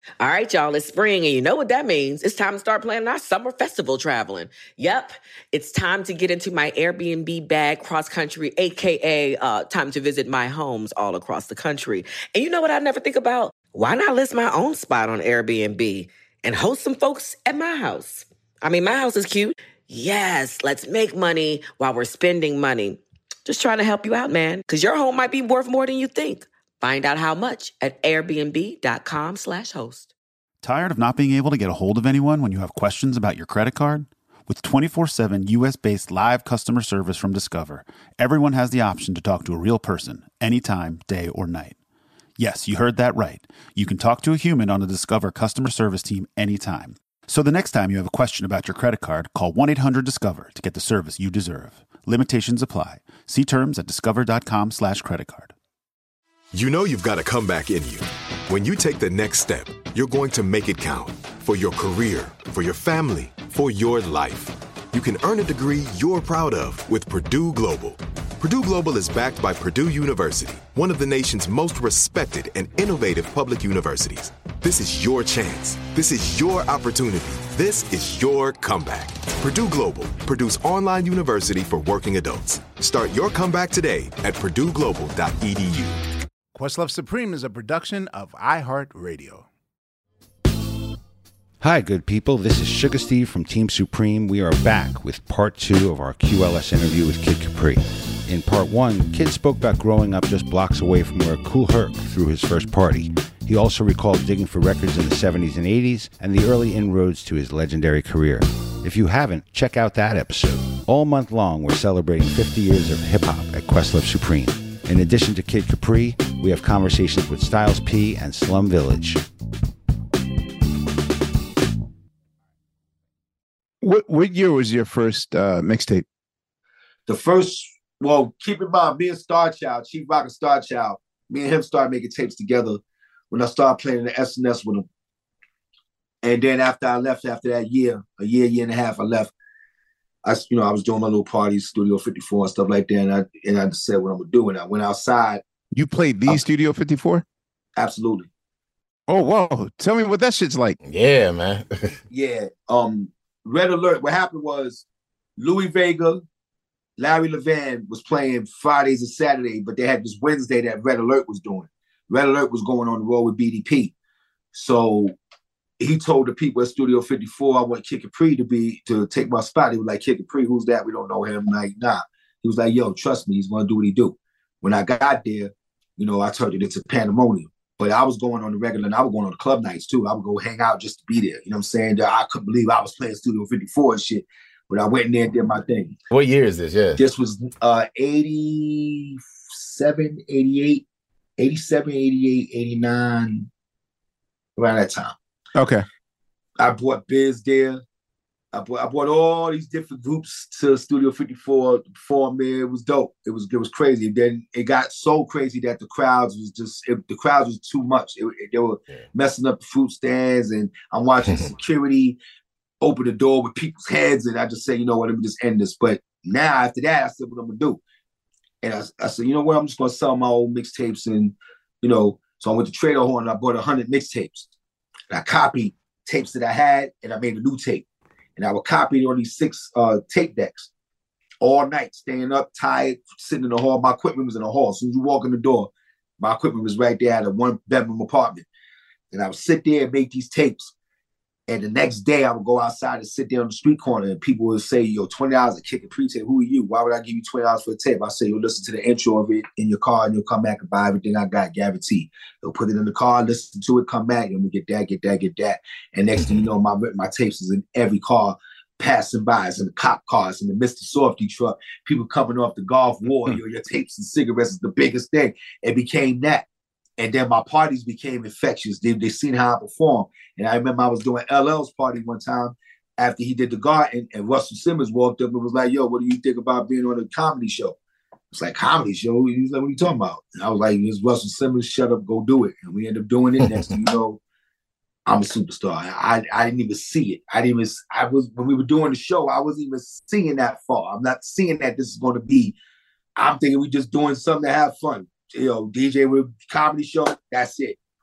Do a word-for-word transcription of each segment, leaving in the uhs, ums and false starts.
All right, y'all, it's spring, and you know what that means. It's time to start planning our summer festival traveling. Yep, it's time to get into my Airbnb bag cross country, A K A uh, time to visit my homes all across the country. And you know what I never think about? Why not list my own spot on Airbnb and host some folks at my house? I mean, my house is cute. Yes, let's make money while we're spending money. Just trying to help you out, man, because your home might be worth more than you think. Find out how much at airbnb.com slash host. Tired of not being able to get a hold of anyone when you have questions about your credit card? With twenty-four seven U S-based live customer service from Discover, everyone has the option to talk to a real person anytime, day or night. Yes, you heard that right. You can talk to a human on the Discover customer service team anytime. So the next time you have a question about your credit card, call one eight hundred discover to get the service you deserve. Limitations apply. See terms at discover.com slash credit card. You know you've got a comeback in you. When you take the next step, you're going to make it count. For your career, for your family, for your life. You can earn a degree you're proud of with Purdue Global. Purdue Global is backed by Purdue University, one of the nation's most respected and innovative public universities. This is your chance. This is your opportunity. This is your comeback. Purdue Global, Purdue's online university for working adults. Start your comeback today at purdue global dot e d u. Questlove Supreme is a production of iHeartRadio. Hi, good people. This is Sugar Steve from Team Supreme. We are back with part two of our Q L S interview with Kid Capri. In part one, Kid spoke about growing up just blocks away from where Kool Herc threw his first party. He also recalled digging for records in the seventies and eighties and the early inroads to his legendary career. If you haven't, check out that episode. All month long, we're celebrating fifty years of hip-hop at Questlove Supreme. In addition to Kid Capri, we have conversations with Styles P and Slum Village. What what year was your first uh, mixtape? The first, well, keep in mind, me and Star Child, Chief Rock and Star Child, me and him started making tapes together when I started playing in the S N S with him. And then after I left, after that year, a year, year and a half, I left. I, you know, I was doing my little parties, Studio fifty-four and stuff like that, and I and I said what I'm gonna do, and I went outside. You played the I, Studio fifty-four? Absolutely. Oh, whoa! Tell me what that shit's like. Yeah, man. yeah. Um, Red Alert. What happened was Louis Vega, Larry Levan was playing Fridays and Saturdays, but they had this Wednesday that Red Alert was doing. Red Alert was going on the road with B D P, so he told the people at Studio fifty-four, I want Kid Capri to be to take my spot. He was like, Kid Capri, who's that? We don't know him. I'm like, nah. He was like, yo, trust me, he's gonna do what he do. When I got there, you know, I turned it into pandemonium. But I was going on the regular, and I was going on the club nights too. I would go hang out just to be there. You know what I'm saying? I couldn't believe I was playing Studio fifty-four and shit. But I went in there and did my thing. What year is this? Yeah. This was uh, eighty-seven, eighty-eight, eighty-seven, eighty-eight, eighty-nine, around that time. Okay. I brought Biz there. I brought, I brought all these different groups to Studio fifty-four to perform there. It was dope. It was it was crazy. Then it got so crazy that the crowds was just it, the crowds was too much. It, it, they were yeah. messing up the fruit stands, and I'm watching security open the door with people's heads, and I just say, you know what, let me just end this. But now after that, I said, what I'm gonna do? And I, I said, you know what, I'm just gonna sell my old mixtapes, and you know, so I went to Trader Horn and I bought a hundred mixtapes. And I copied tapes that I had, and I made a new tape. And I would copy it on these six uh, tape decks all night, staying up, tired, sitting in the hall. My equipment was in the hall. As soon as you walk in the door, my equipment was right there at a one-bedroom apartment. And I would sit there and make these tapes. And the next day, I would go outside and sit there on the street corner, and people would say, yo, twenty dollars a kick a pre-tape. Who are you? Why would I give you twenty dollars for a tape? I say, you'll listen to the intro of it in your car, and you'll come back and buy everything I got, guaranteed. They'll put it in the car, listen to it, come back, and we get that, get that, get that. And next thing you know, my my tapes is in every car passing by. It's in the cop cars, in the Mister Softy truck, people coming off the Gulf War. Your, your tapes and cigarettes is the biggest thing. It became that. And then my parties became infectious. They they seen how I performed. And I remember I was doing L L's party one time after he did The Garden, and Russell Simmons walked up and was like, yo, what do you think about being on a comedy show? It's like, comedy show? He was like, what are you talking about? And I was like, it's Russell Simmons, shut up, go do it. And we ended up doing it. Next thing you know, I'm a superstar. I, I didn't even see it. I didn't even, I was, when we were doing the show, I wasn't even seeing that far. I'm not seeing that this is going to be, I'm thinking we just doing something to have fun. You know, D J with comedy show, that's it.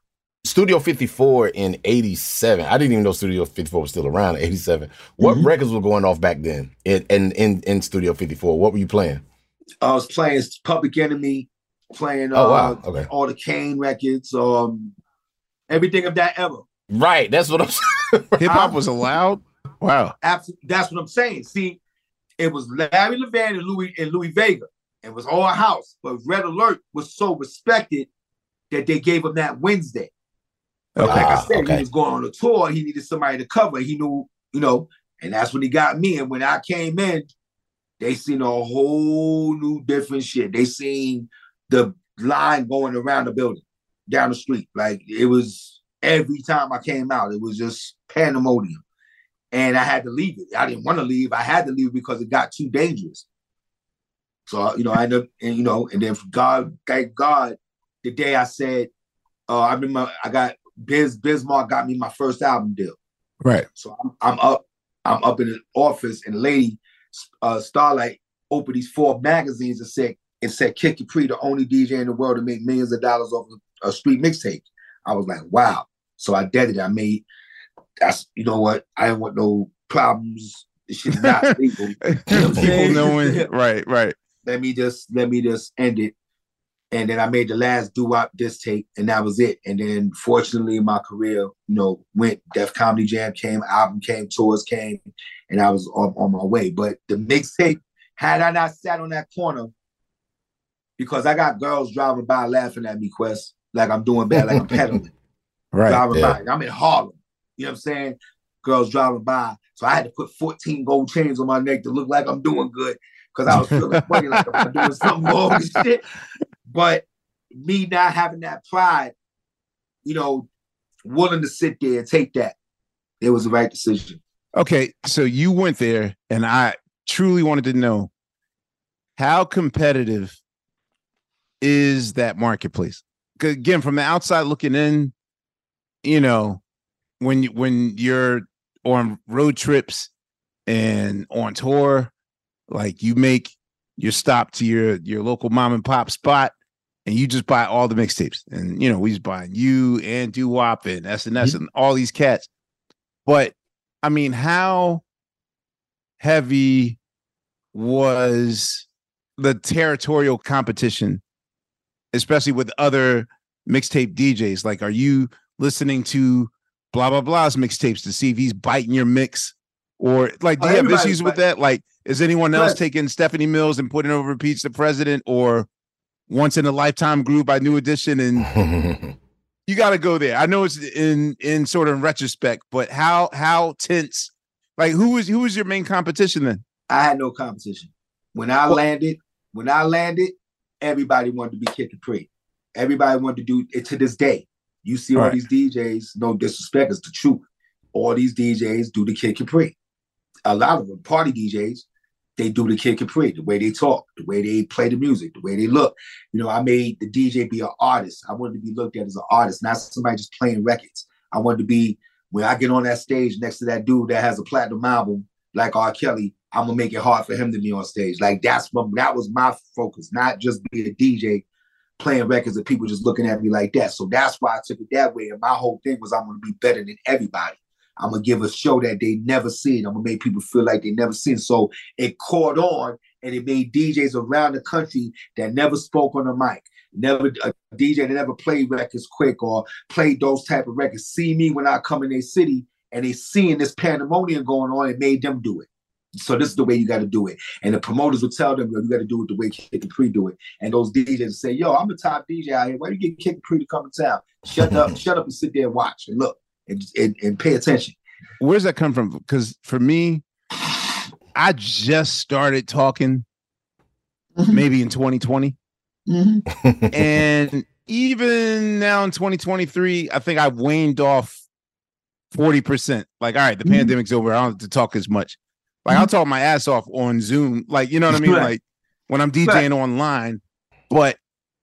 Studio fifty-four in eighty-seven. I didn't even know Studio fifty-four was still around in eighty-seven. What mm-hmm. records were going off back then in, in in in Studio fifty-four? What were you playing? I was playing Public Enemy, playing oh, uh, wow. okay. all the Kane records, um, everything of that era. Right, that's what I'm saying. Hip hop was allowed. Wow, absolutely. That's what I'm saying. See, it was Larry Levan and Louis and Louis Vega. It was all house, but Red Alert was so respected that they gave him that Wednesday. Okay. Like I said, okay. he was going on a tour. He needed somebody to cover. He knew, you know, and that's when he got me. And when I came in, they seen a whole new different shit. They seen the line going around the building, down the street. Like it was every time I came out, it was just pandemonium. And I had to leave it. I didn't want to leave. I had to leave because it got too dangerous. So, you know, I ended up, and, you know, and then God, thank God, the day I said, uh, I remember I got, Biz Bismarck got me my first album deal. Right. So I'm, I'm up, I'm up in the office, and the lady, uh, Starlight, opened these four magazines and said, and said Kid Capri, the only D J in the world to make millions of dollars off a street mixtape. I was like, wow. So I did it. I made, that's, you know what? I didn't want no problems. This shit's not legal. You know what I'm People knowing, right, right. Let me just, let me just end it. And then I made the last doo-wop disc tape, and that was it. And then, fortunately, my career, you know, went. Def Comedy Jam came, album came, tours came, and I was on, on my way. But the mixtape, had I not sat on that corner, because I got girls driving by laughing at me, Quest, like I'm doing bad, like I'm pedaling. Right. Driving yeah. by. I'm in Harlem. You know what I'm saying? Girls driving by. So I had to put fourteen gold chains on my neck to look like I'm doing good, because I was feeling funny, like I'm doing something wrong and shit. But me not having that pride, you know, willing to sit there and take that, it was the right decision. Okay, so you went there, and I truly wanted to know, how competitive is that marketplace? 'Cause again, from the outside looking in, you know, when you, when you're on road trips and on tour, like you make your stop to your your local mom and pop spot, and you just buy all the mixtapes. And, you know, we just buying you and Doo-Wop and S N S mm-hmm. and all these cats. But, I mean, how heavy was the territorial competition, especially with other mixtape D Js? Like, are you listening to blah, blah, blah's mixtapes to see if he's biting your mix? Or, like, do you have issues with that? Like, is anyone else taking Stephanie Mills and putting over Peach the President, or Once in a Lifetime Groove by New Edition? And you got to go there. I know it's in in sort of retrospect, but how how tense? Like, who was who was your main competition then? I had no competition. When I well, landed, when I landed, everybody wanted to be Kid Capri. Everybody wanted to do it. To this day, you see all, all right. these D Js. No disrespect, it's the truth. All these D Js do the Kid Capri. A lot of them, party D Js, they do the Kid Capri, the way they talk, the way they play the music, the way they look. You know, I made the D J be an artist. I wanted to be looked at as an artist, not somebody just playing records. I wanted to be, when I get on that stage next to that dude that has a platinum album like R. Kelly, I'm gonna make it hard for him to be on stage. Like that's what, that was my focus, not just be a D J playing records and people just looking at me like that. So that's why I took it that way. And my whole thing was I'm gonna be better than everybody. I'm going to give a show that they never seen. I'm going to make people feel like they never seen. So it caught on, and it made D Js around the country that never spoke on the mic, never a D J that never played records quick or played those type of records, see me when I come in their city, and they seeing this pandemonium going on, it made them do it. So this is the way you got to do it. And the promoters would tell them, yo, you got to do it the way Kid Capri do it. And those D Js would say, yo, I'm the top D J out here. Why do you get Kid Capri to come to town? Shut up, shut up and sit there and watch and look. And, and, and pay attention. Where's that come from? Because for me, I just started talking mm-hmm. maybe in twenty twenty. Mm-hmm. And even now in twenty twenty-three, I think I've waned off forty percent. Like, all right, the mm-hmm. pandemic's over. I don't have to talk as much. Like, mm-hmm. I'll talk my ass off on Zoom. Like, you know what I mean? Right. Like, when I'm DJing right. online. But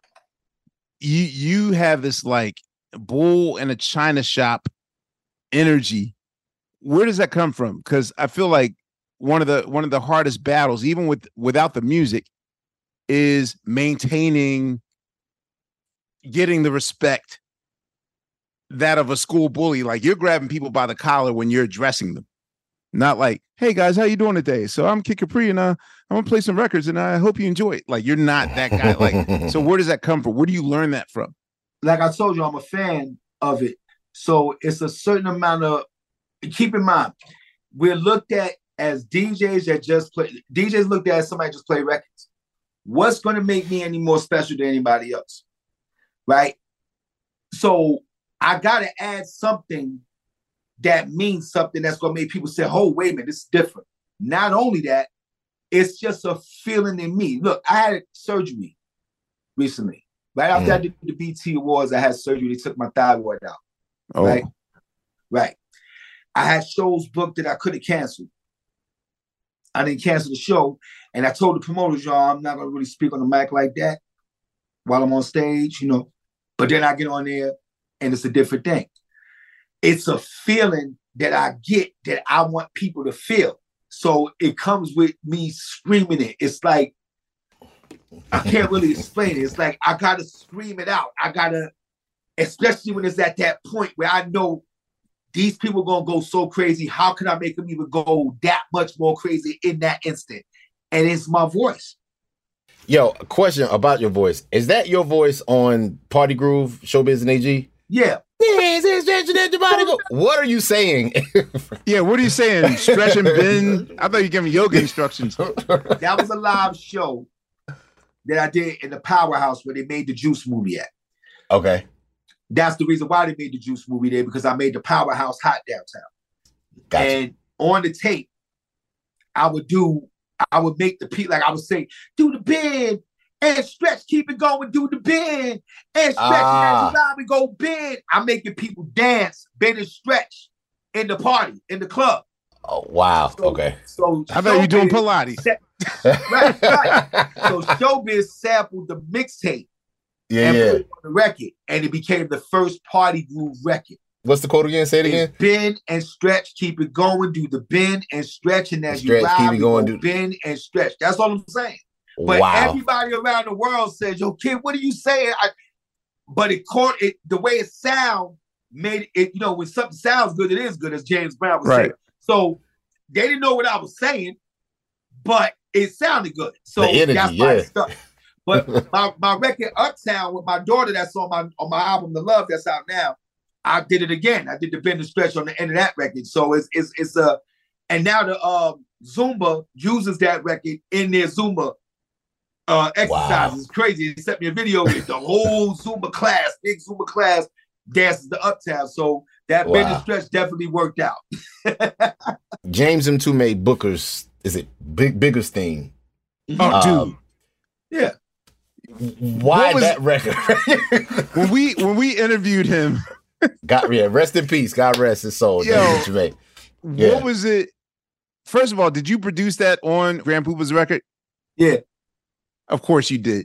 you you have this, like, bull in a china shop energy. Where does that come from? Because I feel like one of the one of the hardest battles, even with without the music, is maintaining, getting the respect that of a school bully. Like you're grabbing people by the collar when you're addressing them. Not like, hey guys, how you doing today? So I'm Kid Capri and uh, I'm gonna play some records and I hope you enjoy it. Like you're not that guy. Like, so where does that come from? Where do you learn that from? Like I told you, I'm a fan of it. So it's a certain amount of, keep in mind, we're looked at as D Js that just play, D Js looked at as somebody just play records. What's gonna make me any more special than anybody else? Right? So I gotta add something that means something that's going to make people say, oh, wait a minute, this is different. Not only that, it's just a feeling in me. Look, I had surgery recently. Right after mm. I did the B T Awards, I had surgery. They took my thyroid out. Oh. Right? Right. I had shows booked that I couldn't cancel. I didn't cancel the show. And I told the promoters, y'all, I'm not going to really speak on the mic like that while I'm on stage, you know. But then I get on there and it's a different thing. It's a feeling that I get that I want people to feel. So it comes with me screaming it. It's like, I can't really explain it. It's like, I got to scream it out. I got to, especially when it's at that point where I know these people going to go so crazy. How can I make them even go that much more crazy in that instant? And it's my voice. Yo, a question about your voice. Is that your voice on Party Groove, Showbiz and A G? Yeah. What are you saying? Yeah, what are you saying? Stretch and bend? I thought you were giving yoga instructions. That was a live show that I did in the Powerhouse where they made the Juice movie at. Okay. That's the reason why they made the Juice movie there, because I made the Powerhouse hot downtown. Gotcha. And on the tape, I would do, I would make the peak, like I would say, do the bend. And stretch, keep it going, do the bend. And stretch, ah. and as we go bend. I'm making people dance, bend and stretch in the party, in the club. Oh, wow. So, okay. So I bet you're doing Pilates. Right, right. So Showbiz sampled the mixtape yeah, and yeah. put it on the record. And it became the first Party Groove record. What's the quote again? Say it again. Bend and stretch, keep it going, do the bend and stretch. And as stretch, you ride, keep it going, do bend and stretch. That's all I'm saying. But wow. everybody around the world says, yo, kid, what are you saying? I, but it caught it, the way it sound made it, you know, when something sounds good, it is good, as James Brown was right. saying. So they didn't know what I was saying, but it sounded good. So energy, that's why yeah. it stuck. But my, my record Uptown with my daughter that's on my on my album, The Love, that's out now, I did it again. I did the bend and stretch on the end of that record. So it's it's it's a, and now the um, Zumba uses that record in their Zumba Uh, exercise. Wow. It's crazy. They sent me a video with the whole Zumba class, big Zumba class dances the Uptown. So that wow. bend and stretch definitely worked out. James M two made Booker's, is it Big Bigger's theme? Oh, um, dude. Yeah. Why was, that record? when we when we interviewed him, God, yeah, rest in peace. God rest his soul. Yo, James M two made. Yeah. What was it? First of all, did you produce that on Grand Puba's record? Yeah. Of course you did.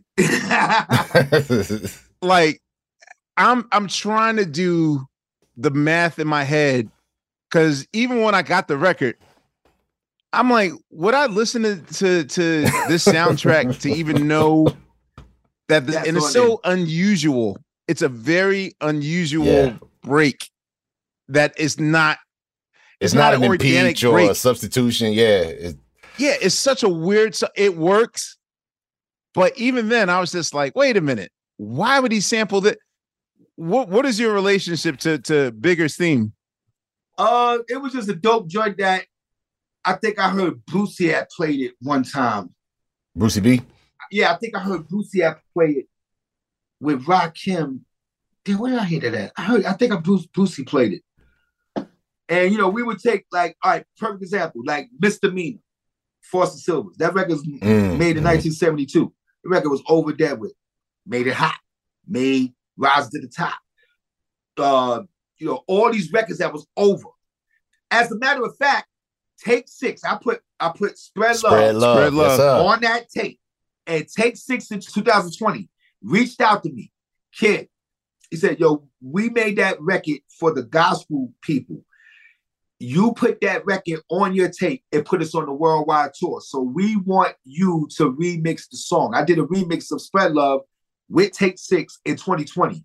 Like, I'm I'm trying to do the math in my head, because even when I got the record, I'm like, would I listen to to, to this soundtrack to even know that this, and it's so unusual. It's a very unusual yeah. break that is not it's, it's not, not an impeach or break. A substitution. Yeah. It's, yeah, it's such a weird, it works. But even then, I was just like, wait a minute. Why would he sample it? What What is your relationship to, to Bigger's theme? Uh, it was just a dope joint that I think I heard Brucey had played it one time. Brucey B? Yeah, I think I heard Brucey had played it with Rakim. Dude, where did I hear that at? I heard, I think I Bruce Brucey played it. And, you know, we would take, like, all right, perfect example, like Misdemeanor, Foster Silvers. That record was mm, made in mm. nineteen seventy-two. The record was Over Dead With. Made it hot. Made Rise to the Top. Uh, you know, all these records that was over. As a matter of fact, Take Six, I put I put Spread, Spread Love, Love, Spread Love on that tape. And Take Six in two thousand twenty reached out to me. Kid, he said, yo, we made that record for the gospel people. You put that record on your tape and put us on the worldwide tour. So we want you to remix the song. I did a remix of Spread Love with Take Six in twenty twenty.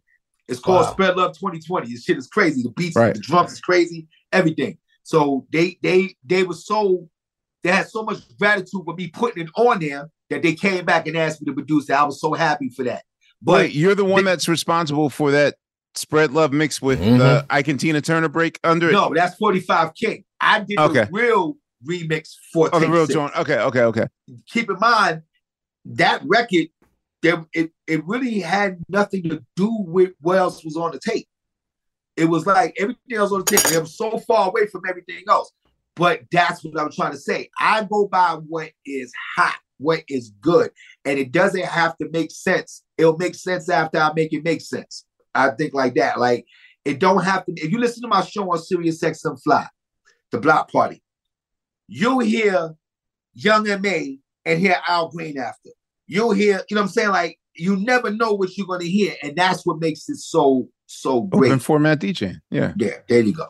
It's called Wow. Spread Love twenty twenty. This shit is crazy. The beats, Right. the drums is crazy, everything. So they they they were so they had so much gratitude for me putting it on there that they came back and asked me to produce it. I was so happy for that. But Wait, you're the one they- that's responsible for that Spread Love mix with Mhm. the Ike and Tina Turner break under it? no, that's forty-five King. I did Okay. the real remix for Oh, the Take real Six. joint. Okay, okay, okay. Keep in mind that record, there it, it really had nothing to do with what else was on the tape. It was like everything else on the tape. It was so far away from everything else. But that's what I'm trying to say. I go by what is hot, what is good. And it doesn't have to make sense. It'll make sense after I make it make sense. I think like that. Like, it don't have to. If you listen to my show on Sirius X M Fly, The Block Party, you'll hear Young M A and hear Al Green after. You'll hear, you know what I'm saying? Like, you never know what you're going to hear. And that's what makes it so, so great. Open format DJing. Yeah. Yeah, there you go.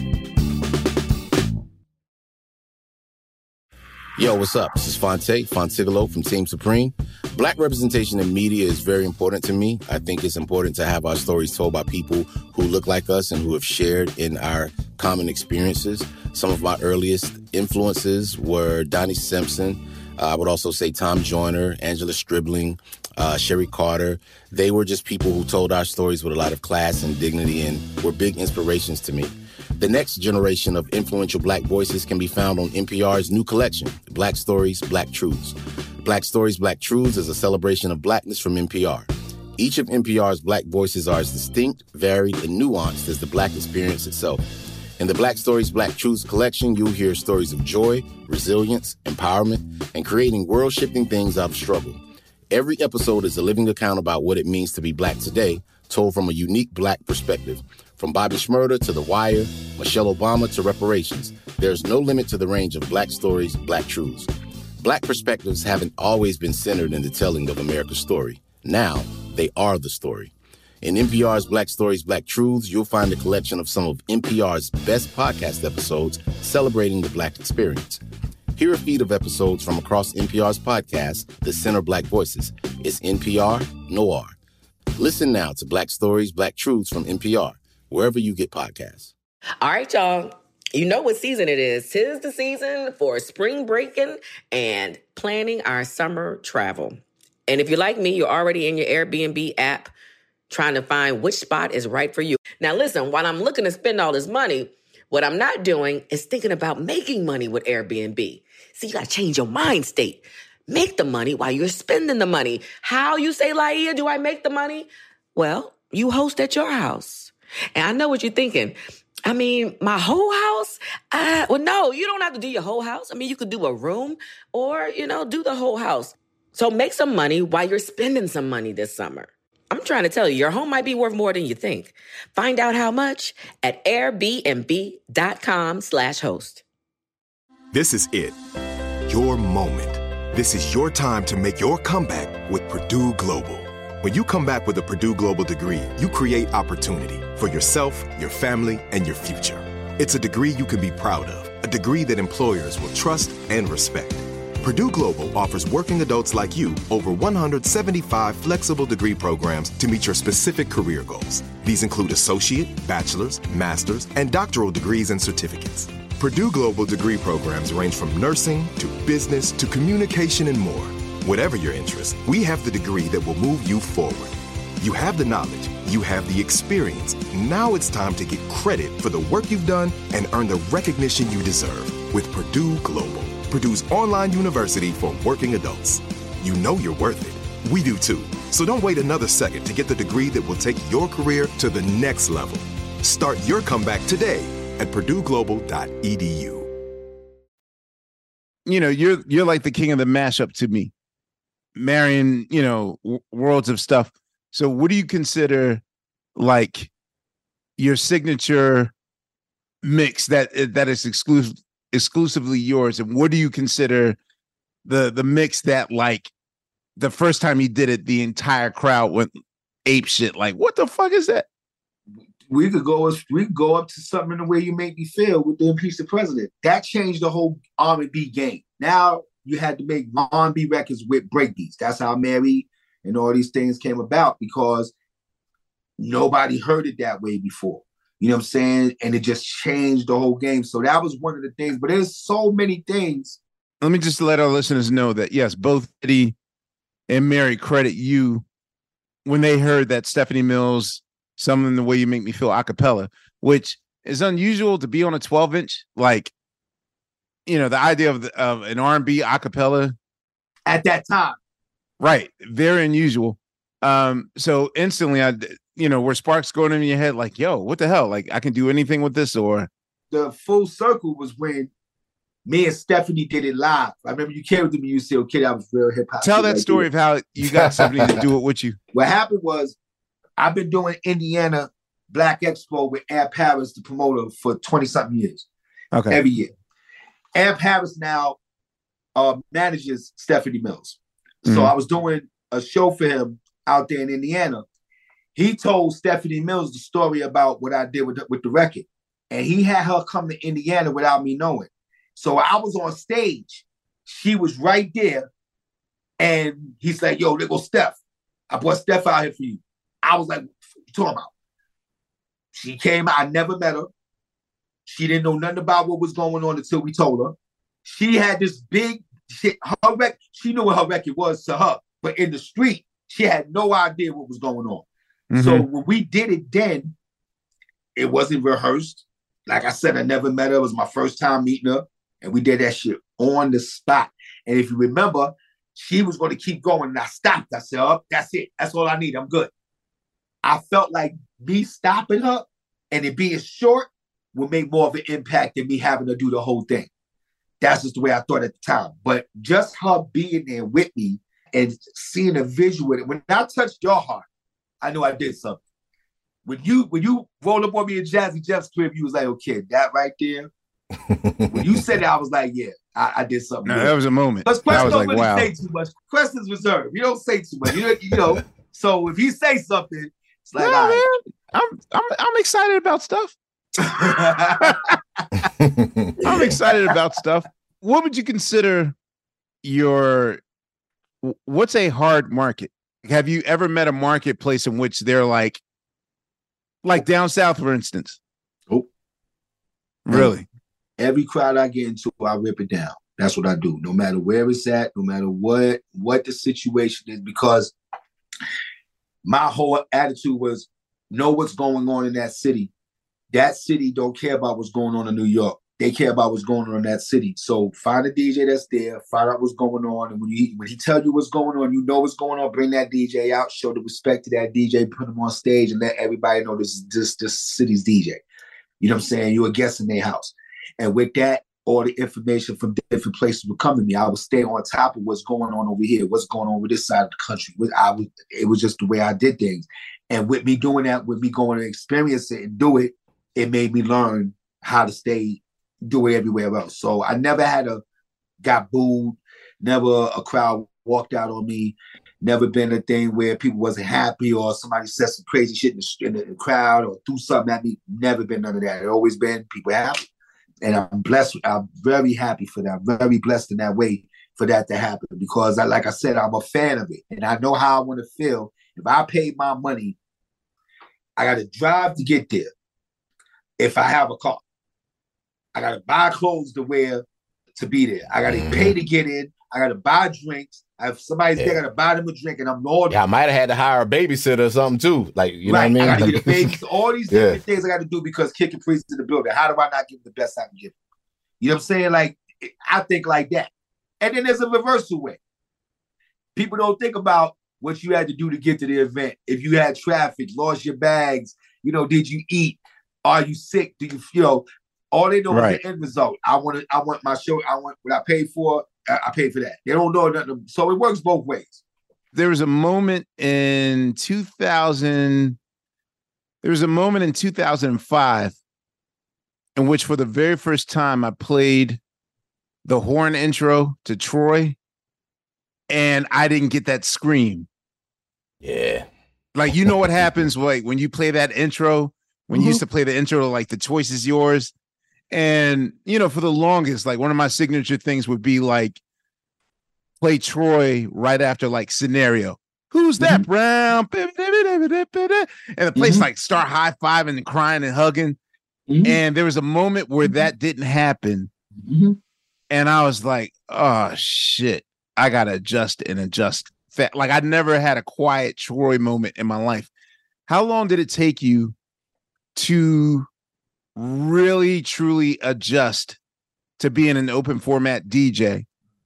Yo, what's up? This is Fonte, Fontigolo from Team Supreme. Black representation in media is very important to me. I think it's important to have our stories told by people who look like us and who have shared in our common experiences. Some of my earliest influences were Donnie Simpson. Uh, I would also say Tom Joyner, Angela Stribling, uh, Sherry Carter. They were just people who told our stories with a lot of class and dignity and were big inspirations to me. The next generation of influential Black voices can be found on N P R's new collection, Black Stories, Black Truths. Black Stories, Black Truths is a celebration of Blackness from N P R. Each of N P R's Black voices are as distinct, varied, and nuanced as the Black experience itself. In the Black Stories, Black Truths collection, you'll hear stories of joy, resilience, empowerment, and creating world-shifting things out of struggle. Every episode is a living account about what it means to be Black today, told from a unique Black perspective. From Bobby Shmurda to The Wire, Michelle Obama to reparations, there's no limit to the range of Black stories, Black truths. Black perspectives haven't always been centered in the telling of America's story. Now, they are the story. In N P R's Black Stories, Black Truths, you'll find a collection of some of N P R's best podcast episodes celebrating the Black experience. Hear a feed of episodes from across N P R's podcast, The Center Black Voices. It's N P R Noir. Listen now to Black Stories, Black Truths from N P R, wherever you get podcasts. All right, y'all. You know what season it is. Tis the season for spring breaking and planning our summer travel. And if you're like me, you're already in your Airbnb app trying to find which spot is right for you. Now, listen, while I'm looking to spend all this money, what I'm not doing is thinking about making money with Airbnb. See, you got to change your mind state. Make the money while you're spending the money. How, you say, Laia, do I make the money? Well, you host at your house. And I know what you're thinking. I mean, my whole house? Uh, well, no, you don't have to do your whole house. I mean, you could do a room or, you know, do the whole house. So make some money while you're spending some money this summer. I'm trying to tell you, your home might be worth more than you think. Find out how much at airbnb.com slash host. This is it. Your moment. This is your time to make your comeback with Purdue Global. When you come back with a Purdue Global degree, you create opportunity for yourself, your family, and your future. It's a degree you can be proud of, a degree that employers will trust and respect. Purdue Global offers working adults like you over one hundred seventy-five flexible degree programs to meet your specific career goals. These include associate, bachelor's, master's, and doctoral degrees and certificates. Purdue Global degree programs range from nursing to business to communication and more. Whatever your interest, we have the degree that will move you forward. You have the knowledge, you have the experience. Now it's time to get credit for the work you've done and earn the recognition you deserve with Purdue Global, Purdue's online university for working adults. You know you're worth it. We do too. So don't wait another second to get the degree that will take your career to the next level. Start your comeback today at purdue global dot e d u. You know, you're you're like the king of the mashup to me, marrying, you know, w- worlds of stuff. So what do you consider like your signature mix that that is exclusive exclusively yours, and what do you consider the the mix that, like, the first time you did it, the entire crowd went ape shit? Like, what the fuck is that? We could go we could go up to something in the way you make me feel with the Impeach the President. That changed the whole R and B game. Now you had to make R and B records with breakbeats. That's how Mary and all these things came about, because nobody heard it that way before. You know what I'm saying? And it just changed the whole game. So that was one of the things. But there's so many things. Let me just let our listeners know that, yes, both Eddie and Mary credit you when they heard that Stephanie Mills, Something the Way You Make Me Feel a cappella, which is unusual to be on a twelve inch. Like, you know, the idea of, the, of an R and B a cappella. At that time. Right. Very unusual. Um, so instantly, I, you know, were sparks going in your head like, yo, what the hell? Like, I can do anything with this, or? The full circle was when me and Stephanie did it live. I remember you came to me, you said, okay, that was real hip hop. Tell that story of how you got somebody to do it with you. What happened was, I've been doing Indiana Black Expo with Air Paris, the promoter, for twenty something years. Okay. Every year. Air Paris now uh, manages Stephanie Mills. So Mhm. I was doing a show for him out there in Indiana. He told Stephanie Mills the story about what I did with the, with the record. And he had her come to Indiana without me knowing. So I was on stage. She was right there. And he's like, yo, there goes Steph. I brought Steph out here for you. I was like, what you talking about? She came out. I never met her. She didn't know nothing about what was going on until we told her. She had this big shit. Her rec- she knew what her record was to her. But in the street, she had no idea what was going on. Mm-hmm. So when we did it then, it wasn't rehearsed. Like I said, I never met her. It was my first time meeting her. And we did that shit on the spot. And if you remember, she was going to keep going. And I stopped. I said, oh, that's it. That's all I need. I'm good. I felt like me stopping her and it being short would make more of an impact than me having to do the whole thing. That's just the way I thought at the time. But just her being there with me and seeing a visual with it, when I touched your heart, I knew I did something. When you when you rolled up on me in Jazzy Jeff's crib, you was like, okay, that right there. When you said that, I was like, yeah, I, I did something. No, good. that was a moment. Because That Quest was don't like, really wow. say too much. Quest is reserved. You don't say too much. You know, you know. So if he says something, it's like, No, all right. man, I'm I'm I'm excited about stuff. I'm excited about stuff. What would you consider your what's a hard market? Have you ever met a marketplace in which they're like like down south, for instance? Oh. Really? Every crowd I get into, I rip it down. That's what I do. No matter where it's at, no matter what what the situation is, because my whole attitude was know what's going on in that city. That city don't care about what's going on in New York. They care about what's going on in that city. So find a D J that's there, find out what's going on. And when you when he tell you what's going on, you know what's going on, bring that D J out, show the respect to that D J, put him on stage and let everybody know this is this, this city's D J. You know what I'm saying? You're a guest in their house. And with that, all the information from different places would come to me. I would stay on top of what's going on over here, what's going on with this side of the country. I would, it was just the way I did things. And with me doing that, with me going to experience it and do it, it made me learn how to stay, do it everywhere else. So I never had a, got booed, never a crowd walked out on me, never been a thing where people wasn't happy or somebody said some crazy shit in the, in the crowd or threw something at me. Never been none of that. It always been people happy. And I'm blessed. I'm very happy for that. I'm very blessed in that way for that to happen because, I, like I said, I'm a fan of it. And I know how I want to feel. If I paid my money, I got to drive to get there if I have a car. I got to buy clothes to wear to be there. I got to mm-hmm. pay to get in. I got to buy drinks. If somebody's yeah. there, I got to buy them a drink, and I'm all. Yeah, I might have had to hire a babysitter or something too. Like, you right. know what I mean? I got to get a baby. All these different yeah. things I got to do because Kid Capri's in the building. How do I not give him the best I can give him? You know what I'm saying? Like, I think like that. And then there's a reversal way. People don't think about what you had to do to get to the event. If you had traffic, lost your bags, you know, did you eat? Are you sick? Do you, you know, all they know right. is the end result. I want to, I want my show, I want what I paid for, I paid for that. They don't know nothing. So it works both ways. There was a moment in two thousand, there was a moment in two thousand five in which for the very first time I played the horn intro to Troy and I didn't get that scream. Yeah. Like, you know what happens like when you play that intro, when mm-hmm. you used to play the intro, like The Choice Is Yours. And, you know, for the longest, like one of my signature things would be like play Troy right after like Scenario. Who's that? Brown? the place Mhm. like start high fiving and crying and hugging. Mhm. And there was a moment where that didn't happen. Mhm. And I was like, oh shit, I gotta adjust and adjust. Fa- Like I never had a quiet Troy moment in my life. How long did it take you to really truly adjust to being an open format D J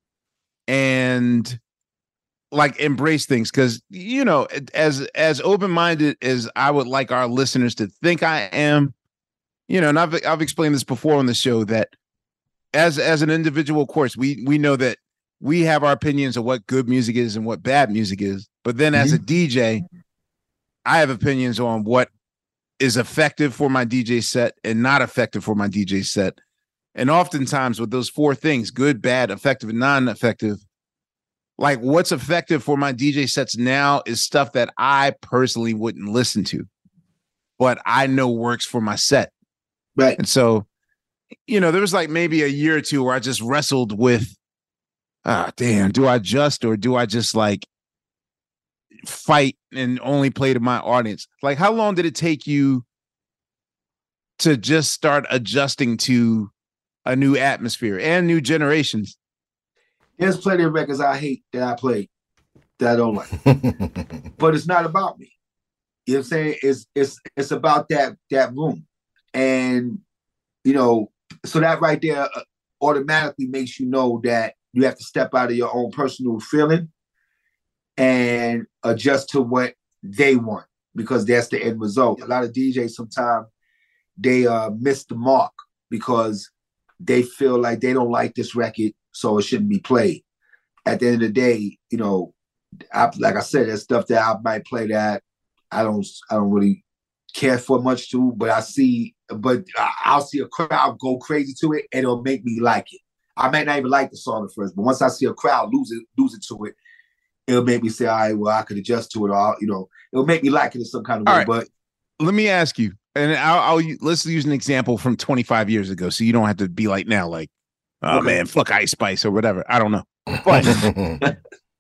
and like embrace things? Because you know, as as open-minded as I would like our listeners to think I am, you know, and I've I've explained this before on the show that as as an individual, of course, we we know that we have our opinions of what good music is and what bad music is. But then as a D J, I have opinions on what is effective for my D J set and not effective for my D J set. And oftentimes with those four things, good, bad, effective, and non-effective, like what's effective for my D J sets now is stuff that I personally wouldn't listen to, but I know works for my set. Right. And so, you know, there was like maybe a year or two where I just wrestled with, ah, damn, do I adjust or do I just like fight and only play to my audience? Like, how long did it take you to just start adjusting to a new atmosphere and new generations? There's plenty of records I hate that I play that I don't like. But it's not about me. You know what I'm saying? It's it's it's about that that room. And you know, so that right there automatically makes you know that you have to step out of your own personal feeling and adjust to what they want, because that's the end result. A lot of D Js sometimes they uh miss the mark because they feel like they don't like this record, so it shouldn't be played. At the end of the day, you know, I, like I said, there's stuff that I might play that I don't, I don't really care for much to, but I see, but I'll see a crowd go crazy to it, and it'll make me like it. I might not even like the song at first, but once I see a crowd lose it, lose it to it, it'll make me say, all right, well, I could adjust to it, or you know, it'll make me like it in some kind of All way. right. But let me ask you, and I'll, I'll let's use an example from twenty-five years ago, so you don't have to be like now, like, oh Okay. man, fuck Ice Spice or whatever. I don't know, but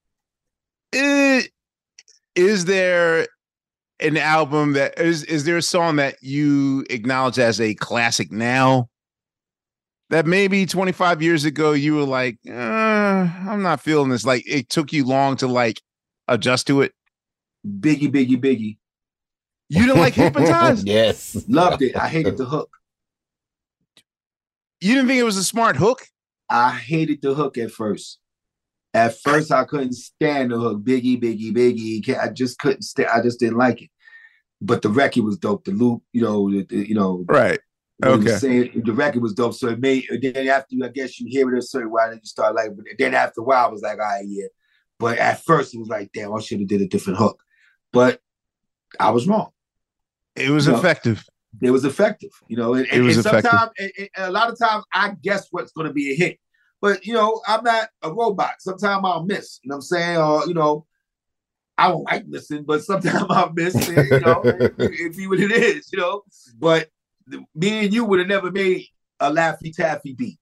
is, is there an album that is is there a song that you acknowledge as a classic now that maybe twenty-five years ago you were like, uh, I'm not feeling this? Like it took you long to like adjust to it. Biggie, Biggie, Biggie. You didn't like Hypnotized? Yes. Loved it. I hated the hook. You didn't think it was a smart hook? I hated the hook at first. At first, I couldn't stand the hook. Biggie, Biggie, Biggie. I just couldn't stand. I just didn't like it. But the record was dope. The loop, you know, the, the, you know, right? Okay. Saying, the record was dope. So it made. Then after, I guess you hear it a certain while, then you start like. But then after a while, I was like, all right, yeah. But at first, it was like, damn, I should have did a different hook. But I was wrong. It was you effective. Know, it was effective. You know, and, it was and effective. Sometimes, and, and a lot of times, I guess what's going to be a hit. But, you know, I'm not a robot. Sometimes I'll miss, you know what I'm saying? Or, you know, I don't like missing, but sometimes I'll miss, and, you know, it, it be what it is, you know? But me and you would have never made a Laffy Taffy beat.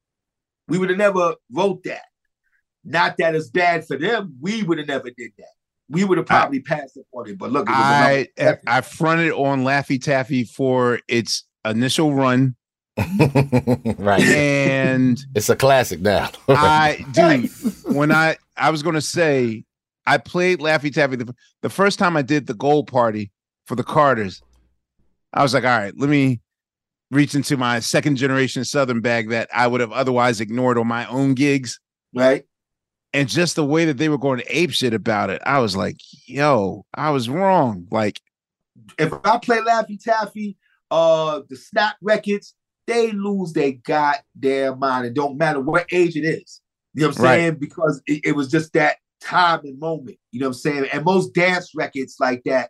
We would have never wrote that. Not that it's bad for them. We would have never did that. We would have probably I, passed up on it. But look, it was I, I fronted on Laffy Taffy for its initial run. Right, and it's a classic now. I dude, when I I was gonna say I played Laffy Taffy the, the first time I did the gold party for the Carters. I was like, all right, let me reach into my second generation Southern bag that I would have otherwise ignored on my own gigs, right? And just the way that they were going to ape shit about it, I was like, yo, I was wrong. Like, if I play Laffy Taffy, uh, the Snap records, they lose their goddamn mind. It don't matter what age it is. You know what I'm saying? Right. Because it, it was just that time and moment. You know what I'm saying? And most dance records like that,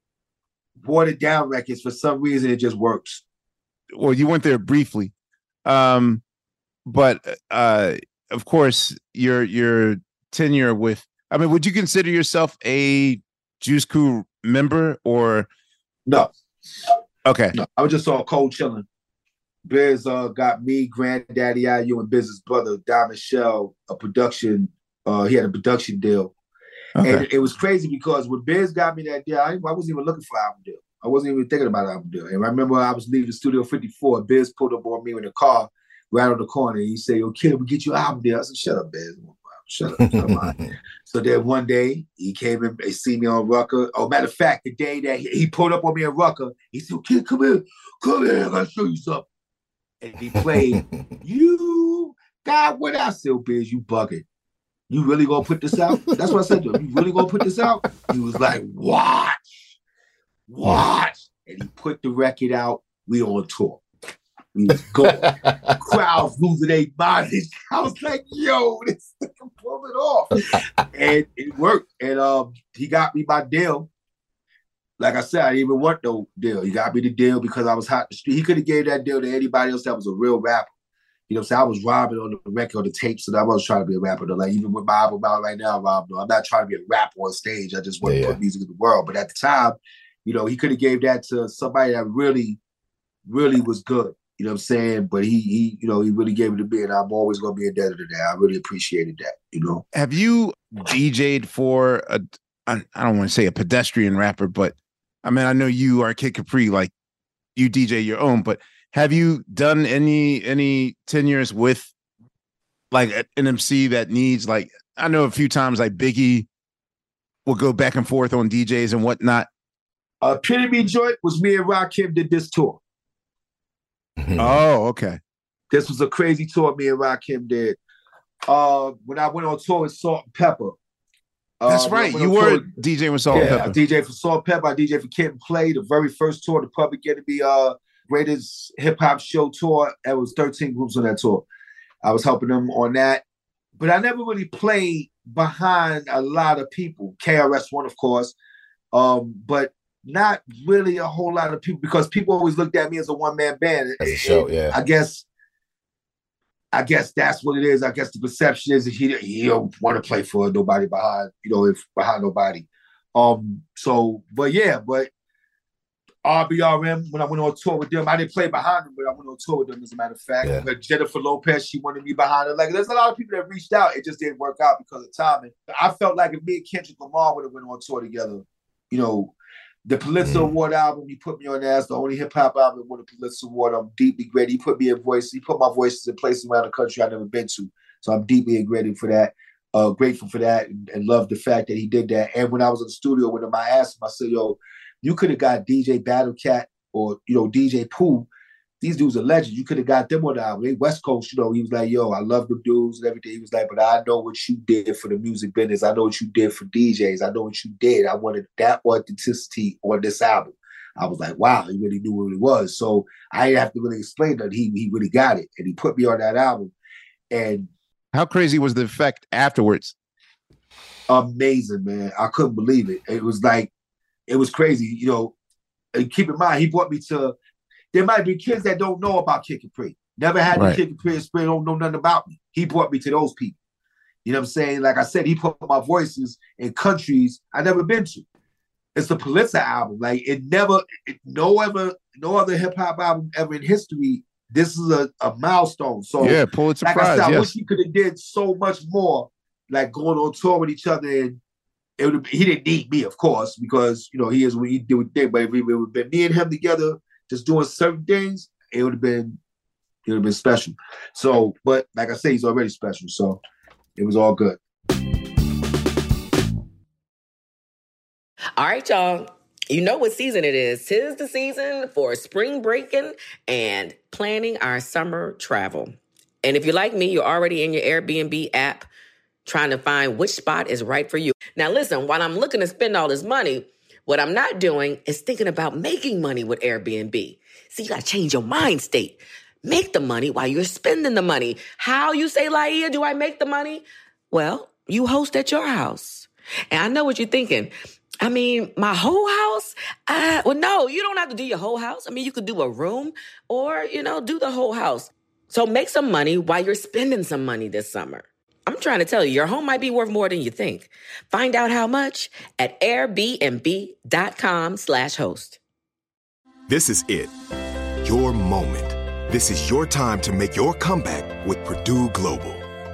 watered down records, for some reason, it just works. Well, you went there briefly. Um, but uh, of course, your your tenure with, I mean, would you consider yourself a Juice Crew member or? No. Okay. No, I was just on Cold Chillin'. Biz uh, got me, Granddaddy I U, and Biz's brother, Diamond Shell, a production. Uh, he had a production deal, Okay. And it, it was crazy because when Biz got me that deal, I, I wasn't even looking for an album deal. I wasn't even thinking about an album deal. And I remember I was leaving Studio fifty-four. Biz pulled up on me in the car right on the corner. And he said, "Yo, kid, we get you an album deal." I said, "Shut up, Biz. Shut up." Shut up. So then one day he came in, they see me on Rucker. Oh, matter of fact, the day that he, he pulled up on me in Rucker, he said, "Kid, come here. Come here. I gotta show you something." And he played, "You got what I said, Biz, you bugging. You really gonna put this out?" That's what I said to him. "You really gonna put this out?" He was like, "Watch. Watch." And he put the record out. We on tour. We was going. Crowds losing their minds. I was like, "Yo, this nigga pulled it off." And it worked. And um, he got me my deal. Like I said, I didn't even want no deal. He got me the deal because I was hot in the street. He could have gave that deal to anybody else that was a real rapper. You know what I'm saying? I was robbing on the record, on the tapes, and I wasn't trying to be a rapper. Though. Like, even with my album out right now, Rob, though, I'm not trying to be a rapper on stage. I just want yeah, to put yeah. music in the world. But at the time, you know, he could have gave that to somebody that really, really was good. You know what I'm saying? But he, he, you know, he really gave it to me, and I'm always going to be indebted to that. I really appreciated that, you know? Have you D J'd for a, I don't want to say a pedestrian rapper, but I mean, I know you are Kid Capri, like you D J your own, but have you done any any tenures with like an M C that needs, like, I know a few times like Biggie will go back and forth on D Js and whatnot. Uh, Epitome Joint was me and Rakim did this tour. Oh, okay. This was a crazy tour me and Rakim did. Uh, when I went on tour with Salt and Pepper. That's uh, right. You were DJing with Salt yeah, and Pepper. I D J for Salt and Pepper. I D J for Kid and Play. The very first tour, the Public Enemy uh, Greatest Hip Hop Show tour. There was thirteen groups on that tour. I was helping them on that. But I never really played behind a lot of people. K R S One, of course. Um, but not really a whole lot of people, because people always looked at me as a one-man band. As a show, yeah. I guess I guess that's what it is. I guess the perception is that he, he don't want to play for nobody behind, you know, if behind nobody. Um, so, but yeah, but R B R M, when I went on tour with them, I didn't play behind them, but I went on tour with them, as a matter of fact. Yeah. But Jennifer Lopez, she wanted me behind her. Like, there's a lot of people that reached out. It just didn't work out because of timing. I felt like if me and Kendrick Lamar would have went on tour together, you know, the Pulitzer mm. Award album, he put me on there as the only hip-hop album that won a Pulitzer Award. I'm deeply grateful. He put me in voice. He put my voices in places around the country I've never been to. So I'm deeply grateful for that. Uh, grateful for that, and, and love the fact that he did that. And when I was in the studio with him, I asked him, I said, yo, you could have got D J Battle Cat or, you know, D J Pooh. These dudes are legends. You could have got them on the album. They West Coast, you know. He was like, yo, I love the dudes and everything. He was like, but I know what you did for the music business. I know what you did for D Js. I know what you did. I wanted that authenticity on this album. I was like, wow, he really knew what it was. So I didn't have to really explain that. He, he really got it. And he put me on that album. And how crazy was the effect afterwards? Amazing, man. I couldn't believe it. It was like, it was crazy. You know, and keep in mind, he brought me to, there might be kids that don't know about Kid Capri. Never had right. the Kid Capri experience, don't know nothing about me. He brought me to those people. You know what I'm saying? Like I said, he put my voices in countries I never been to. It's the Pulitzer album. Like, it never, it, no ever, no other hip hop album ever in history. This is a, a milestone. So yeah, Pulitzer like Prize. I said, yes. I wish he could have did so much more, like going on tour with each other. And it would he didn't need me, of course, because you know he is what he did with thing. But if it would have been me and him together, just doing certain things, it would have been, it would have been special. So, but like I say, he's already special. So it was all good. All right, y'all. You know what season it is. 'Tis the season for spring breaking and planning our summer travel. And if you're like me, you're already in your Airbnb app trying to find which spot is right for you. Now, listen, while I'm looking to spend all this money, what I'm not doing is thinking about making money with Airbnb. See, you got to change your mind state. Make the money while you're spending the money. How, you say, Laia, do I make the money? Well, you host at your house. And I know what you're thinking. I mean, my whole house? Uh, well, no, you don't have to do your whole house. I mean, you could do a room or, you know, do the whole house. So make some money while you're spending some money this summer. I'm trying to tell you, your home might be worth more than you think. Find out how much at airbnb.com slash host. This is it. Your moment. This is your time to make your comeback with Purdue Global.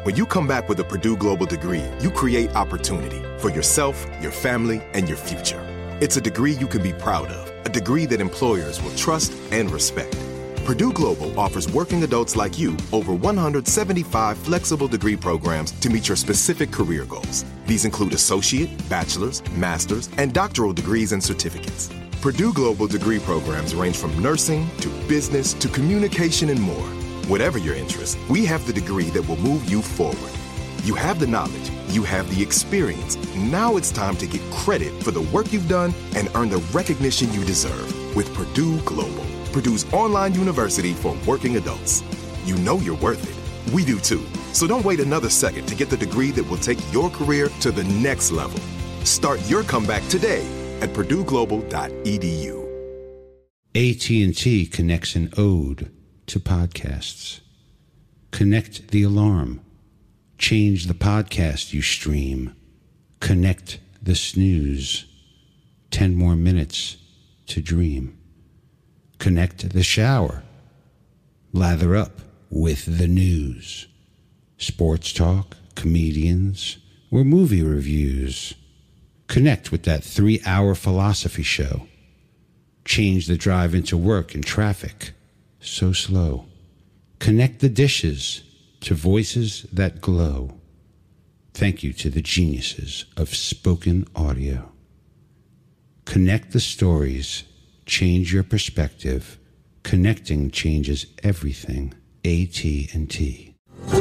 When you come back with a Purdue Global degree, you create opportunity for yourself, your family, and your future. It's a degree you can be proud of, a degree that employers will trust and respect. Purdue Global offers working adults like you over one hundred seventy-five flexible degree programs to meet your specific career goals. These include associate, bachelor's, master's, and doctoral degrees and certificates. Purdue Global degree programs range from nursing to business to communication and more. Whatever your interest, we have the degree that will move you forward. You have the knowledge, you have the experience. Now it's time to get credit for the work you've done and earn the recognition you deserve with Purdue Global, Purdue's online university for working adults. You know you're worth it. We do too. So don't wait another second to get the degree that will take your career to the next level. Start your comeback today at purdue global dot e d u. A T and T connects an ode to podcasts. Connect the alarm. Change the podcast you stream. Connect the snooze. Ten more minutes to dream. Connect the shower. Lather up with the news. Sports talk, comedians, or movie reviews. Connect with that three-hour philosophy show. Change the drive into work in traffic so slow. Connect the dishes to voices that glow. Thank you to the geniuses of spoken audio. Connect the stories. Change your perspective. Connecting changes everything. A T and T.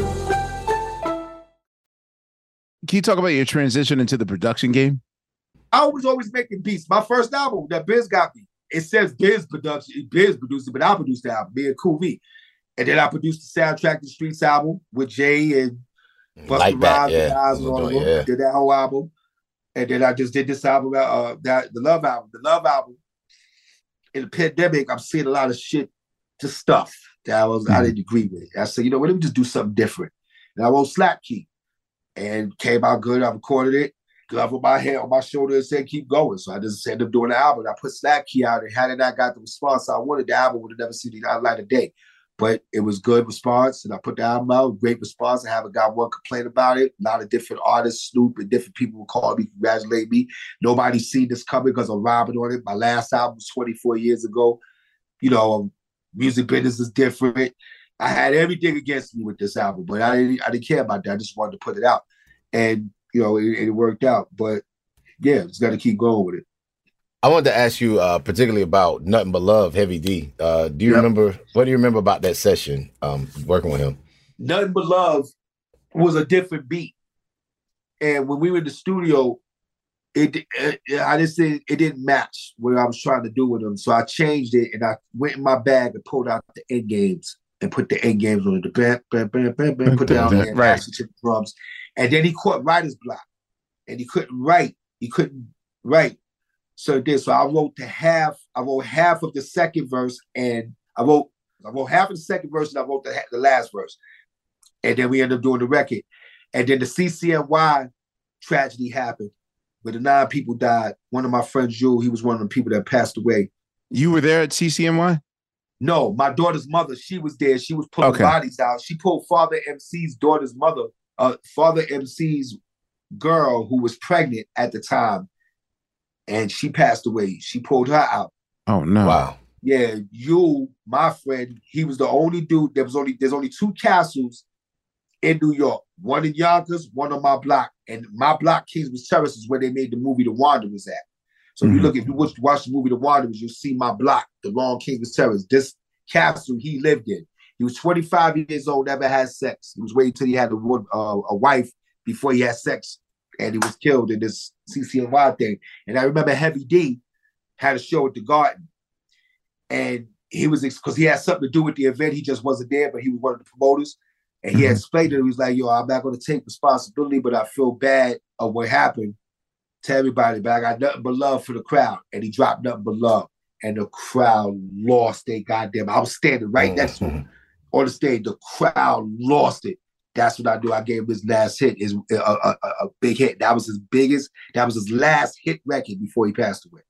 Can you talk about your transition into the production game? I was always making beats. My first album that Biz got me, it says Biz production, Biz produced it, but I produced the album, me and Cool V. And then I produced the soundtrack to the Streets album with Jay and Busta Rhymes and guys and all of them. Yeah. Did that whole album. And then I just did this album, uh, that the Love album. The Love album, in the pandemic, I'm seeing a lot of shit, just stuff that I was mm-hmm. I didn't agree with. I said, you know what, let me just do something different. And I wrote Slap Key. And came out good. I recorded it. Glove on my head, on my shoulder, and said, keep going. So I just ended up doing the album. I put Slap Key out, and had it not got the response I wanted, the album would have never seen the light of day. But it was good response, and I put the album out, great response. I haven't got one complaint about it. A lot of different artists, Snoop, and different people would call me, congratulate me. Nobody's seen this coming because I'm robbing on it. My last album was twenty-four years ago. You know, music business is different. I had everything against me with this album, but I didn't, I didn't care about that. I just wanted to put it out. And, you know, it, it worked out. But, yeah, just got to keep going with it. I wanted to ask you uh, particularly about Nothing But Love, Heavy D. Uh, do you yep. remember, what do you remember about that session um, working with him? Nothing But Love was a different beat. And when we were in the studio, it, it I just said it didn't match what I was trying to do with him. So I changed it, and I went in my bag and pulled out the end games and put the end games on it. The bam, bam, bam, bam, bam, put down there, right. To the drums. And then he caught writer's block, and he couldn't write. He couldn't write. So it did. So I wrote the half. I wrote half of the second verse, and I wrote I wrote half of the second verse, and I wrote the, the last verse. And then we ended up doing the record. And then the C C N Y tragedy happened, where the nine people died. One of my friends, Jules, he was one of the people that passed away. You were there at C C N Y? No, my daughter's mother, she was there. She was pulling okay. bodies out. She pulled Father M C's daughter's mother, uh, Father M C's girl who was pregnant at the time, and she passed away. She pulled her out. Oh, no. Wow. Yeah, you, my friend, he was the only dude. There was only There's only two castles in New York. One in Yonkers, one on my block. And my block, Kingsbridge Terrace, is where they made the movie The Wanderers at. So mm-hmm. if you look, if you watch, watch the movie The Wanderers, you'll see my block, the long Kingsbridge Terrace. This castle he lived in. He was twenty-five years old, never had sex. He was waiting until he had a, uh, a wife before he had sex. And he was killed in this C C N Y thing. And I remember Heavy D had a show at the Garden. And he was, because he had something to do with the event. He just wasn't there, but he was one of the promoters. And he mm-hmm. had explained it. He was like, yo, I'm not going to take responsibility, but I feel bad of what happened to everybody. But I got nothing but love for the crowd. And he dropped Nothing But Love. And the crowd lost their goddamn. I was standing right mm-hmm. next to him on the stage. The crowd lost it. That's what I do. I gave him his last hit, is a, a, a, a big hit. That was his biggest, that was his last hit record before he passed away.